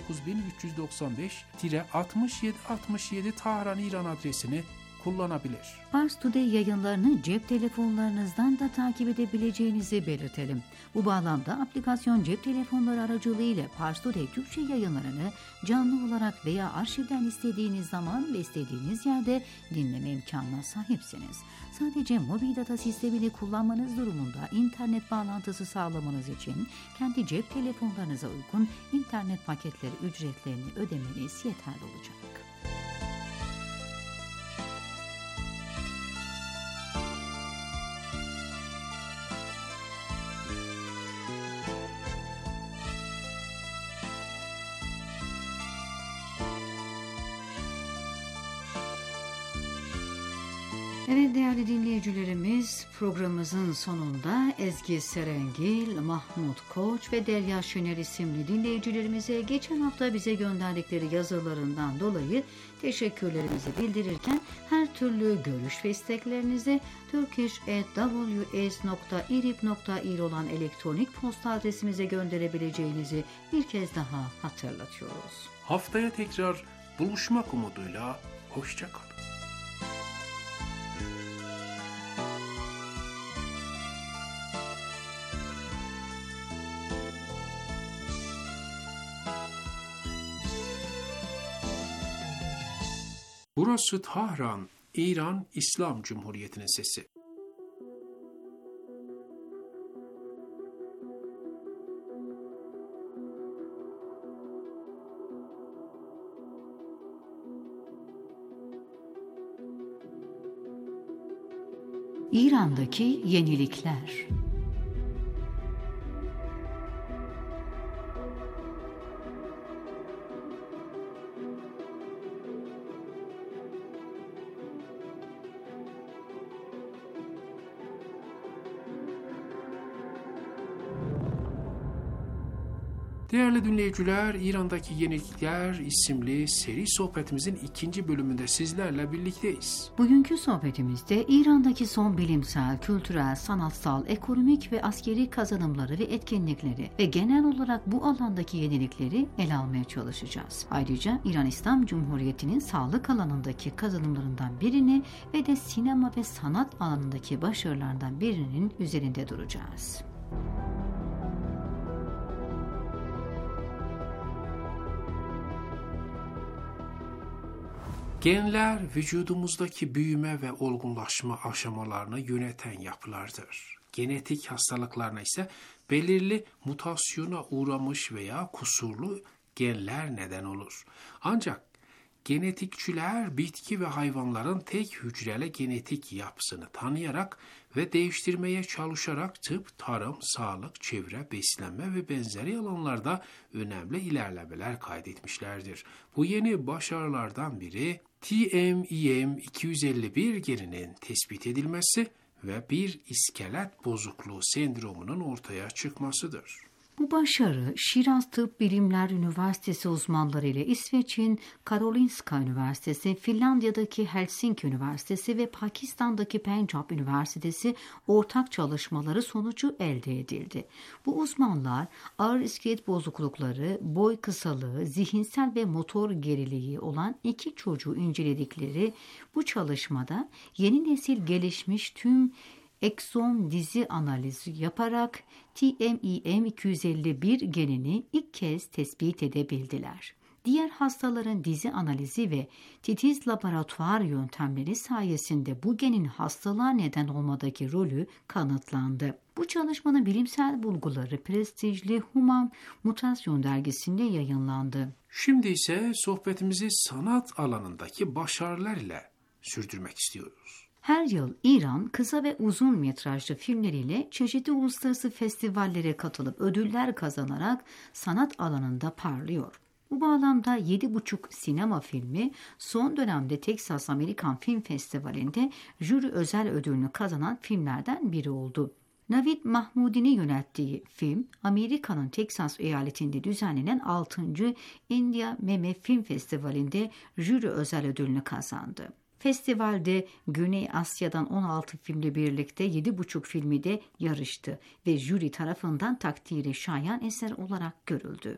19395-6767 Tahran, İran adresini kullanabilir. Pars Today yayınlarını cep telefonlarınızdan da takip edebileceğinizi belirtelim. Bu bağlamda aplikasyon cep telefonları aracılığıyla Pars Today Türkçe yayınlarını canlı olarak veya arşivden istediğiniz zaman ve istediğiniz yerde dinleme imkanına sahipsiniz. Sadece mobil data sistemini kullanmanız durumunda internet bağlantısı sağlamanız için kendi cep telefonlarınıza uygun internet paketleri ücretlerini ödemeniz yeterli olacak. Evet değerli dinleyicilerimiz, programımızın sonunda Ezgi Serengil, Mahmut Koç ve Derya Şener isimli dinleyicilerimize geçen hafta bize gönderdikleri yazılarından dolayı teşekkürlerimizi bildirirken her türlü görüş ve isteklerinizi turkish@ws.irib.ir olan elektronik posta adresimize gönderebileceğinizi bir kez daha hatırlatıyoruz. Haftaya tekrar buluşmak umuduyla hoşça kalın. Burası Tahran, İran İslam Cumhuriyeti'nin sesi. İran'daki yenilikler. Değerli dinleyiciler, İran'daki Yenilikler isimli seri sohbetimizin 2. bölümünde sizlerle birlikteyiz. Bugünkü sohbetimizde İran'daki son bilimsel, kültürel, sanatsal, ekonomik ve askeri kazanımları ve etkinlikleri ve genel olarak bu alandaki yenilikleri ele almaya çalışacağız. Ayrıca İran İslam Cumhuriyeti'nin sağlık alanındaki kazanımlarından birini ve de sinema ve sanat alanındaki başarılarından birinin üzerinde duracağız. Genler vücudumuzdaki büyüme ve olgunlaşma aşamalarını yöneten yapılardır. Genetik hastalıklarına ise belirli mutasyona uğramış veya kusurlu genler neden olur. Ancak Genetikçiler bitki ve hayvanların tek hücreli genetik yapısını tanıyarak ve değiştirmeye çalışarak tıp, tarım, sağlık, çevre, beslenme ve benzeri alanlarda önemli ilerlemeler kaydetmişlerdir. Bu yeni başarılardan biri TMEM251 geninin tespit edilmesi ve bir iskelet bozukluğu sendromunun ortaya çıkmasıdır. Bu başarı Şiraz Tıp Bilimler Üniversitesi uzmanları ile İsveç'in Karolinska Üniversitesi, Finlandiya'daki Helsinki Üniversitesi ve Pakistan'daki Pencap Üniversitesi ortak çalışmaları sonucu elde edildi. Bu uzmanlar ağır iskelet bozuklukları, boy kısalığı, zihinsel ve motor geriliği olan 2 çocuğu inceledikleri bu çalışmada yeni nesil gelişmiş tüm ekson dizi analizi yaparak TMEM251 genini ilk kez tespit edebildiler. Diğer hastaların dizi analizi ve titiz laboratuvar yöntemleri sayesinde bu genin hastalığa neden olmadaki rolü kanıtlandı. Bu çalışmanın bilimsel bulguları prestijli Human Mutasyon dergisinde yayınlandı. Şimdi ise sohbetimizi sanat alanındaki başarılar ile sürdürmek istiyoruz. Her yıl İran kısa ve uzun metrajlı filmleriyle çeşitli uluslararası festivallere katılıp ödüller kazanarak sanat alanında parlıyor. Bu bağlamda 7,5 sinema filmi son dönemde Texas Amerikan Film Festivali'nde jüri özel ödülünü kazanan filmlerden biri oldu. Navid Mahmudi'nin yönettiği film, Amerika'nın Texas eyaletinde düzenlenen 6. India Meme Film Festivali'nde jüri özel ödülünü kazandı. Festivalde Güney Asya'dan 16 filmle birlikte 7,5 filmi de yarıştı ve jüri tarafından takdire şayan eser olarak görüldü.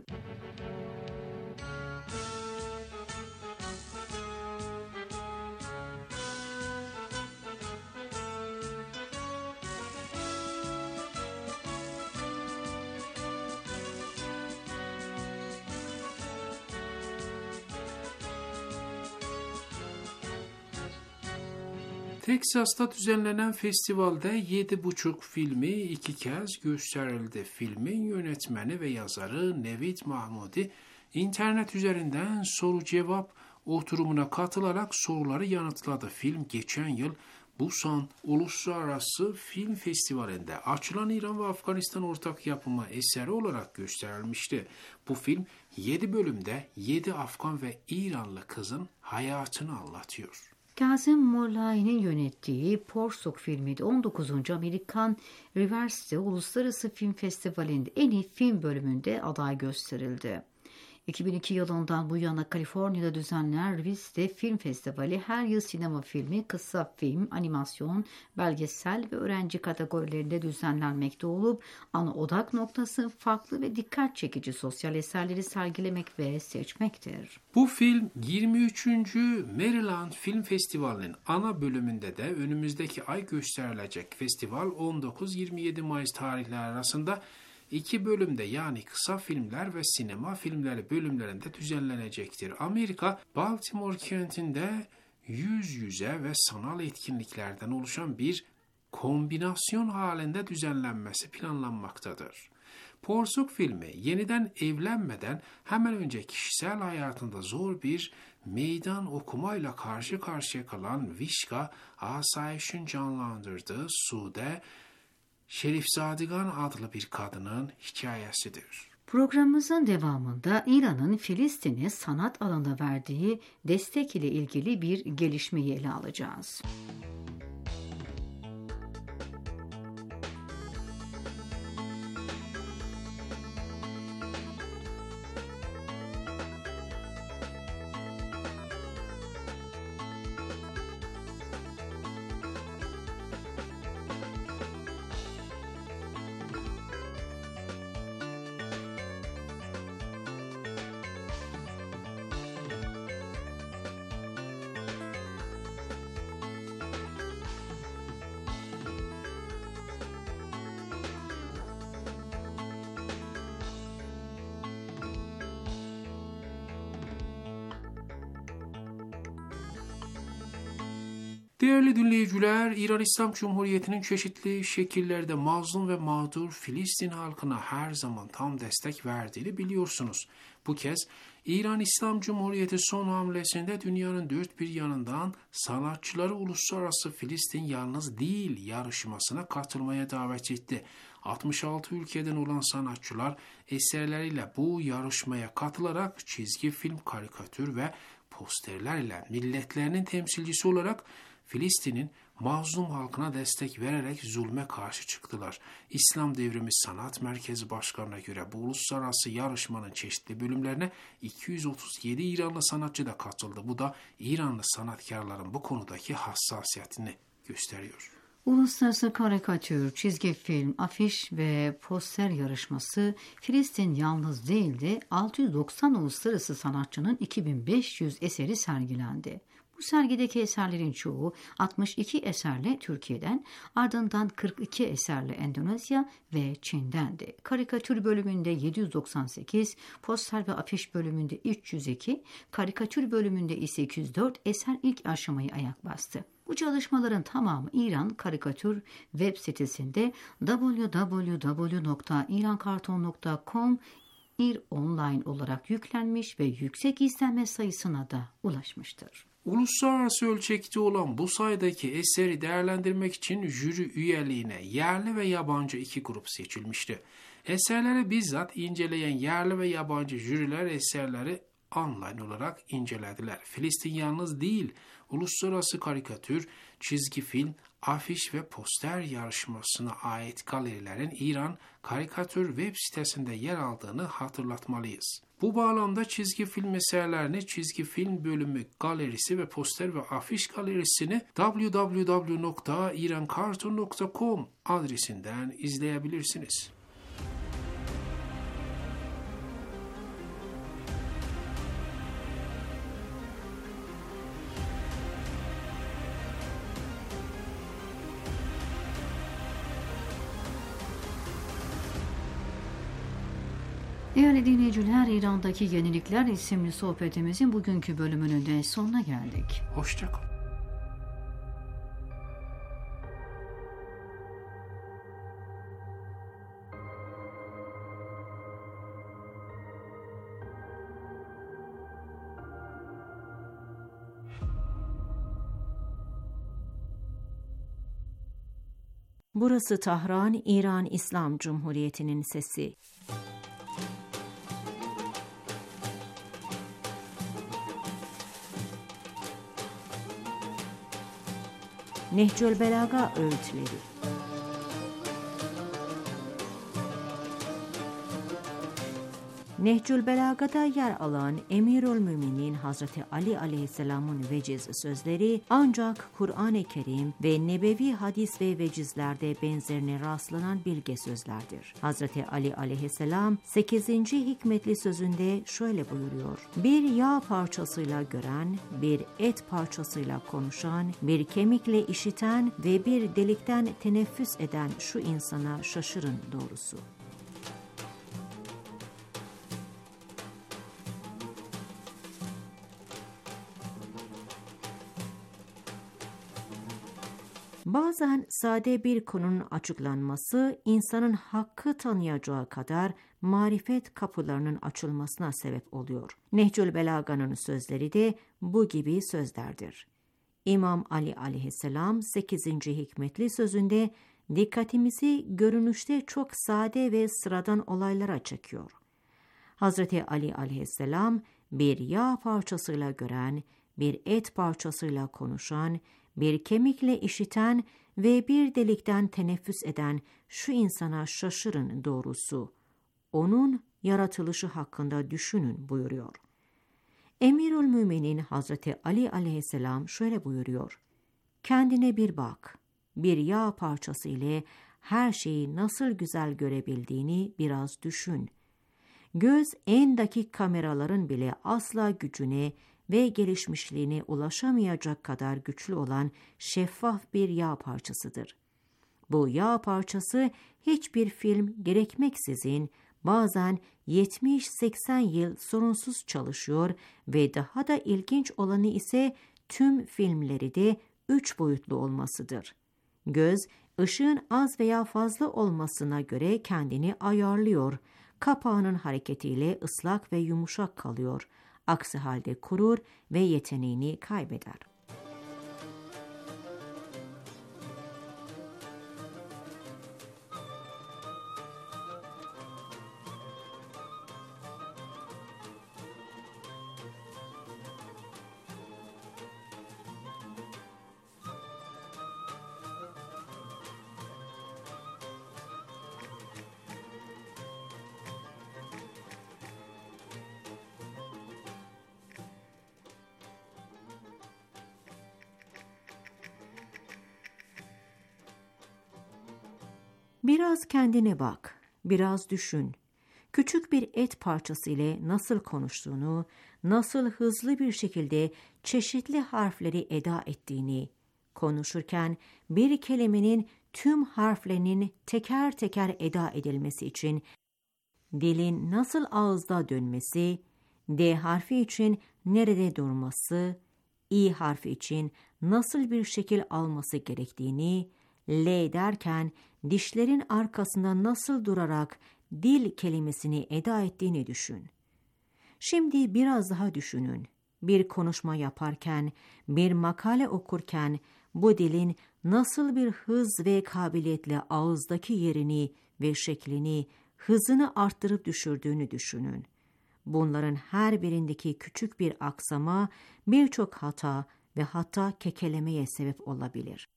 Teksas'ta düzenlenen festivalde 7,5 filmi 2 kez gösterildi. Filmin yönetmeni ve yazarı Navid Mahmudi, internet üzerinden soru-cevap oturumuna katılarak soruları yanıtladı. Film geçen yıl Busan Uluslararası Film Festivali'nde açılan İran ve Afganistan ortak yapımı eseri olarak gösterilmişti. Bu film 7 bölümde 7 Afgan ve İranlı kızın hayatını anlatıyor. Kazım Mollayi'nin yönettiği Porsuk filmi de 19. Amerikan Riverside Uluslararası Film Festivali'nde en iyi film bölümünde aday gösterildi. 2002 yılından bu yana Kaliforniya'da düzenlenen Riverside Film Festivali her yıl sinema filmi, kısa film, animasyon, belgesel ve öğrenci kategorilerinde düzenlenmekte olup ana odak noktası farklı ve dikkat çekici sosyal eserleri sergilemek ve seçmektir. Bu film 23. Maryland Film Festivali'nin ana bölümünde de önümüzdeki ay gösterilecek. Festival 19-27 Mayıs tarihleri arasında 2 bölümde yani kısa filmler ve sinema filmleri bölümlerinde düzenlenecektir. Amerika, Baltimore kentinde yüz yüze ve sanal etkinliklerden oluşan bir kombinasyon halinde düzenlenmesi planlanmaktadır. Porsuk filmi yeniden evlenmeden hemen önce kişisel hayatında zor bir meydan okumayla karşı karşıya kalan Vişka, asayişin canlandırdığı Sude Şerifzadigan adlı bir kadının hikayesidir. Programımızın devamında İran'ın Filistin'e sanat alanında verdiği destek ile ilgili bir gelişmeyi ele alacağız. Değerli dinleyiciler, İran İslam Cumhuriyeti'nin çeşitli şekillerde mazlum ve mağdur Filistin halkına her zaman tam destek verdiğini biliyorsunuz. Bu kez İran İslam Cumhuriyeti son hamlesinde dünyanın dört bir yanından sanatçıları Uluslararası Filistin Yalnız Değil yarışmasına katılmaya davet etti. 66 ülkeden olan sanatçılar eserleriyle bu yarışmaya katılarak çizgi film, karikatür ve posterlerle milletlerinin temsilcisi olarak Filistin'in mazlum halkına destek vererek zulme karşı çıktılar. İslam Devrimi Sanat Merkezi Başkanı'na göre bu uluslararası yarışmanın çeşitli bölümlerine 237 İranlı sanatçı da katıldı. Bu da İranlı sanatkarların bu konudaki hassasiyetini gösteriyor. Uluslararası karikatür, çizgi film, afiş ve poster yarışması Filistin Yalnız Değil'de 690 uluslararası sanatçının 2500 eseri sergilendi. Bu sergideki eserlerin çoğu 62 eserle Türkiye'den, ardından 42 eserle Endonezya ve Çin'dendi. Karikatür bölümünde 798, poster ve afiş bölümünde 302, karikatür bölümünde ise 204 eser ilk aşamayı ayak bastı. Bu çalışmaların tamamı İran Karikatür web sitesinde www.irankarton.com online olarak yüklenmiş ve yüksek izlenme sayısına da ulaşmıştır. Uluslararası ölçekte olan bu sayıdaki eseri değerlendirmek için jüri üyeliğine yerli ve yabancı iki grup seçilmişti. Eserleri bizzat inceleyen yerli ve yabancı jüriler eserleri online olarak incelediler. Filistin Yalnız Değil, uluslararası karikatür, çizgi film, afiş ve poster yarışmasına ait galerilerin İran Karikatür web sitesinde yer aldığını hatırlatmalıyız. Bu bağlamda çizgi film eserlerini çizgi film bölümü galerisi ve poster ve afiş galerisini www.irankarton.com adresinden izleyebilirsiniz. Değerli dinleyiciler, İran'daki Yenilikler isimli sohbetimizin bugünkü bölümünün de sonuna geldik. Hoşça kalın. Burası Tahran, İran İslam Cumhuriyeti'nin sesi. Nehcül Belaga öğütleri. Nehcül Belaga'da yer alan Emirülmüminin Hazreti Ali Aleyhisselam'ın veciz sözleri ancak Kur'an-ı Kerim ve nebevi hadis ve vecizlerde benzerine rastlanan bilge sözlerdir. Hazreti Ali Aleyhisselam 8. hikmetli sözünde şöyle buyuruyor: bir yağ parçasıyla gören, bir et parçasıyla konuşan, bir kemikle işiten ve bir delikten teneffüs eden şu insana şaşırın doğrusu. Bazen sade bir konunun açıklanması, insanın hakkı tanıyacağı kadar marifet kapılarının açılmasına sebep oluyor. Nehcül Belaga'nın sözleri de bu gibi sözlerdir. İmam Ali Aleyhisselam 8. hikmetli sözünde dikkatimizi görünüşte çok sade ve sıradan olaylara çekiyor. Hazreti Ali Aleyhisselam bir yağ parçasıyla gören, bir et parçasıyla konuşan, bir kemikle işiten ve bir delikten teneffüs eden şu insana şaşırın doğrusu. Onun yaratılışı hakkında düşünün buyuruyor. Emirülmüminin Hazreti Ali Aleyhisselam şöyle buyuruyor: kendine bir bak, bir yağ parçası ile her şeyi nasıl güzel görebildiğini biraz düşün. Göz en dakik kameraların bile asla gücüne ve gelişmişliğine ulaşamayacak kadar güçlü olan şeffaf bir yağ parçasıdır. Bu yağ parçası hiçbir film gerekmeksizin bazen 70-80 yıl sorunsuz çalışıyor ve daha da ilginç olanı ise tüm filmleri de 3 boyutlu olmasıdır. Göz, ışığın az veya fazla olmasına göre kendini ayarlıyor. Kapağının hareketiyle ıslak ve yumuşak kalıyor. Aksi halde kurur ve yeteneğini kaybeder. Biraz kendine bak, biraz düşün. Küçük bir et parçası ile nasıl konuştuğunu, nasıl hızlı bir şekilde çeşitli harfleri eda ettiğini, konuşurken bir kelimenin tüm harflerinin teker teker eda edilmesi için dilin nasıl ağızda dönmesi, D harfi için nerede durması, İ harfi için nasıl bir şekil alması gerektiğini, L derken dişlerin arkasında nasıl durarak dil kelimesini eda ettiğini düşün. Şimdi biraz daha düşünün. Bir konuşma yaparken, bir makale okurken bu dilin nasıl bir hız ve kabiliyetle ağızdaki yerini ve şeklini, hızını arttırıp düşürdüğünü düşünün. Bunların her birindeki küçük bir aksama birçok hata ve hatta kekelemeye sebep olabilir.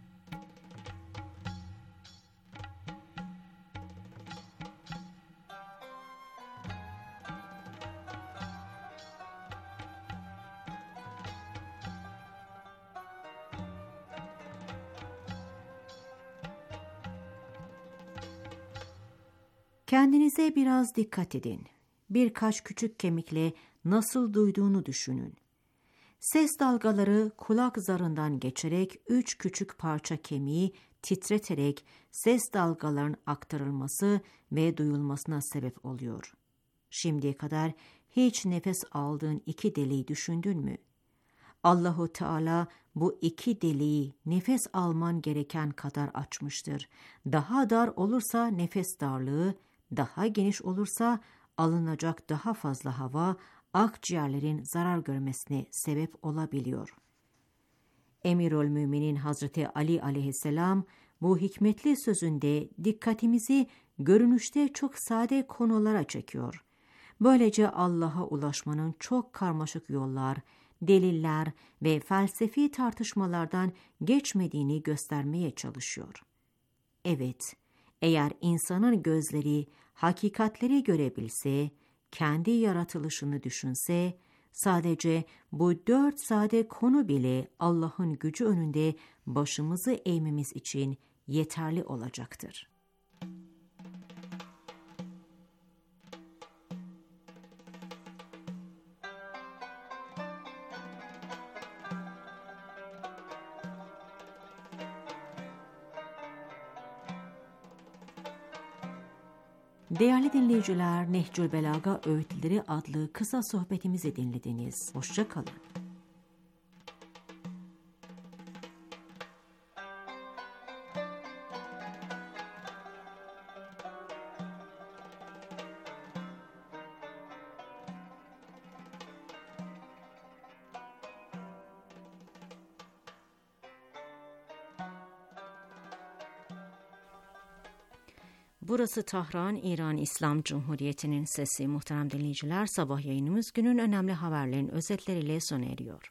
Kendinize biraz dikkat edin. Birkaç küçük kemikle nasıl duyduğunu düşünün. Ses dalgaları kulak zarından geçerek 3 küçük parça kemiği titreterek ses dalgalarının aktarılması ve duyulmasına sebep oluyor. Şimdiye kadar hiç nefes aldığın 2 deliği düşündün mü? Allahu Teala bu 2 deliği nefes alman gereken kadar açmıştır. Daha dar olursa nefes darlığı, daha geniş olursa alınacak daha fazla hava akciğerlerin zarar görmesine sebep olabiliyor. Emirülmüminin Hazreti Ali aleyhisselam bu hikmetli sözünde dikkatimizi görünüşte çok sade konulara çekiyor. Böylece Allah'a ulaşmanın çok karmaşık yollar, deliller ve felsefi tartışmalardan geçmediğini göstermeye çalışıyor. Evet, eğer insanın gözleri hakikatleri görebilse, kendi yaratılışını düşünse, sadece bu 4 sade konu bile Allah'ın gücü önünde başımızı eğmemiz için yeterli olacaktır. Değerli dinleyiciler, Nehcül Belaga Öğütleri adlı kısa sohbetimizi dinlediniz. Hoşça kalın. Burası Tahran, İran İslam Cumhuriyeti'nin sesi. Muhterem dinleyiciler, sabah yayınımız günün önemli haberlerin özetleriyle sona eriyor.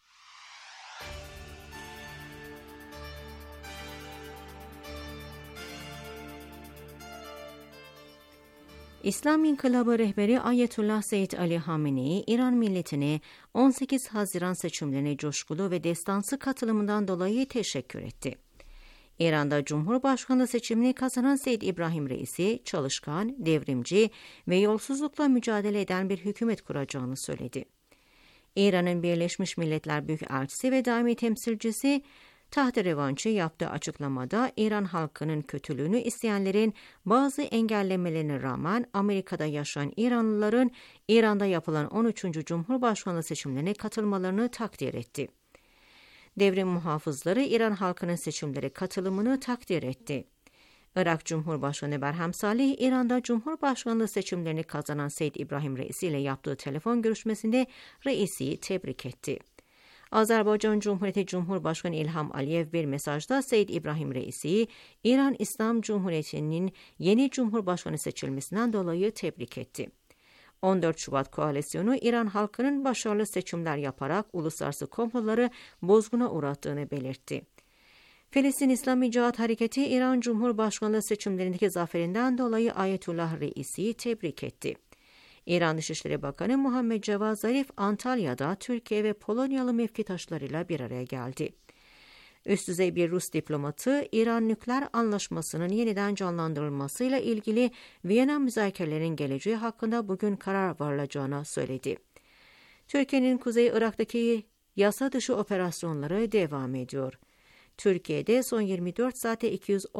İslam İnkılabı rehberi Ayetullah Seyyid Ali Hamenei, İran milletine 18 Haziran seçimlerine coşkulu ve destansı katılımından dolayı teşekkür etti. İran'da Cumhurbaşkanı seçimini kazanan Seyyid İbrahim Reisi, çalışkan, devrimci ve yolsuzlukla mücadele eden bir hükümet kuracağını söyledi. İran'ın Birleşmiş Milletler Büyükelçisi ve daimi temsilcisi Tahterevançı yaptığı açıklamada İran halkının kötülüğünü isteyenlerin bazı engellemelerine rağmen Amerika'da yaşayan İranlıların İran'da yapılan 13. Cumhurbaşkanlığı seçimlerine katılmalarını takdir etti. Devrim muhafızları İran halkının seçimlere katılımını takdir etti. Irak Cumhurbaşkanı Berhem Salih, İran'da Cumhurbaşkanlığı seçimlerini kazanan Seyyid İbrahim Reisi ile yaptığı telefon görüşmesinde Reisi'yi tebrik etti. Azerbaycan Cumhuriyeti Cumhurbaşkanı İlham Aliyev bir mesajda Seyyid İbrahim Reisi'yi İran İslam Cumhuriyeti'nin yeni Cumhurbaşkanı seçilmesinden dolayı tebrik etti. 14 Şubat Koalisyonu, İran halkının başarılı seçimler yaparak uluslararası komploları bozguna uğrattığını belirtti. Filistin İslami Cihat Hareketi, İran Cumhurbaşkanlığı seçimlerindeki zaferinden dolayı Ayetullah Reisi'yi tebrik etti. İran Dışişleri Bakanı Muhammed Cevad Zarif, Antalya'da Türkiye ve Polonyalı mevkitaşlarıyla bir araya geldi. Üst düzey bir Rus diplomatı, İran nükleer anlaşmasının yeniden canlandırılmasıyla ilgili Viyana müzakerelerinin geleceği hakkında bugün karar varılacağını söyledi. Türkiye'nin Kuzey Irak'taki yasa dışı operasyonları devam ediyor. Türkiye'de son 24 saatte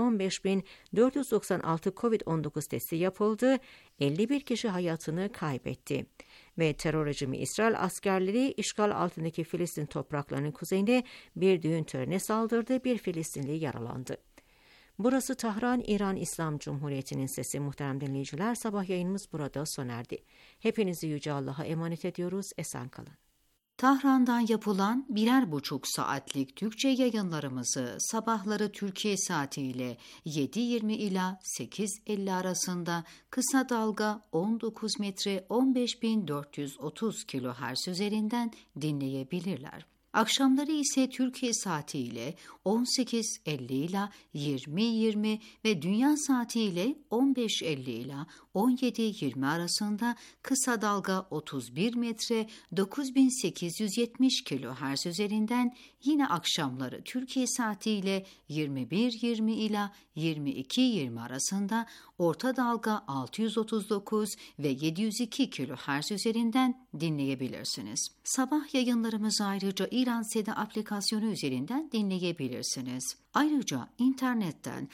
215.496 COVID-19 testi yapıldı, 51 kişi hayatını kaybetti. Ve terör rejimi İsrail askerleri işgal altındaki Filistin topraklarının kuzeyinde bir düğün törenine saldırdı, bir Filistinli yaralandı. Burası Tahran, İran İslam Cumhuriyeti'nin sesi. Muhterem dinleyiciler, sabah yayınımız burada sona erdi. Hepinizi Yüce Allah'a emanet ediyoruz, esen kalın. Tahran'dan yapılan 1,5 saatlik Türkçe yayınlarımızı sabahları Türkiye saatiyle 7.20 ila 8.50 arasında kısa dalga 19 metre 15.430 kHz üzerinden dinleyebilirler. Akşamları ise Türkiye saatiyle 18.50 ila 20.20 ve dünya saatiyle 15.50 ila 17.20 arasında kısa dalga 31 metre 9870 kHz üzerinden, yine akşamları Türkiye saatiyle 21.20 ila 22.20 arasında orta dalga 639 ve 702 kHz üzerinden dinleyebilirsiniz. Sabah yayınlarımızı ayrıca İran Seda aplikasyonu üzerinden dinleyebilirsiniz. Ayrıca internetten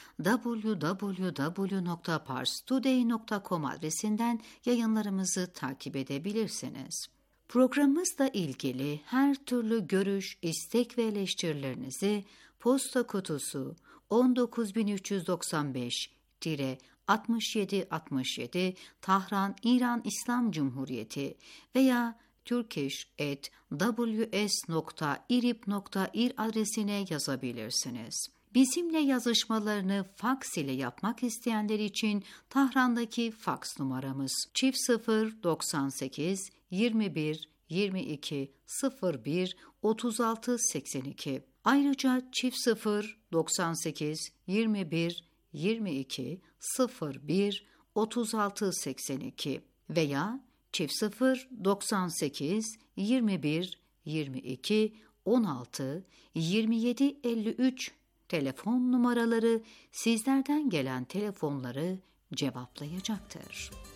www.parstoday.com adresinden yayınlarımızı takip edebilirsiniz. Programımızla ilgili her türlü görüş, istek ve eleştirilerinizi posta kutusu 19395-6767 Tahran, İran İslam Cumhuriyeti veya turkish@ws.irib.ir adresine yazabilirsiniz. Bizimle yazışmalarını faks ile yapmak isteyenler için Tahran'daki faks numaramız +0 98 21 22 01 36 82. Ayrıca +0 98 21 22 01 36 82 veya +0 98 21 22 16 27 53 telefon numaraları sizlerden gelen telefonları cevaplayacaktır.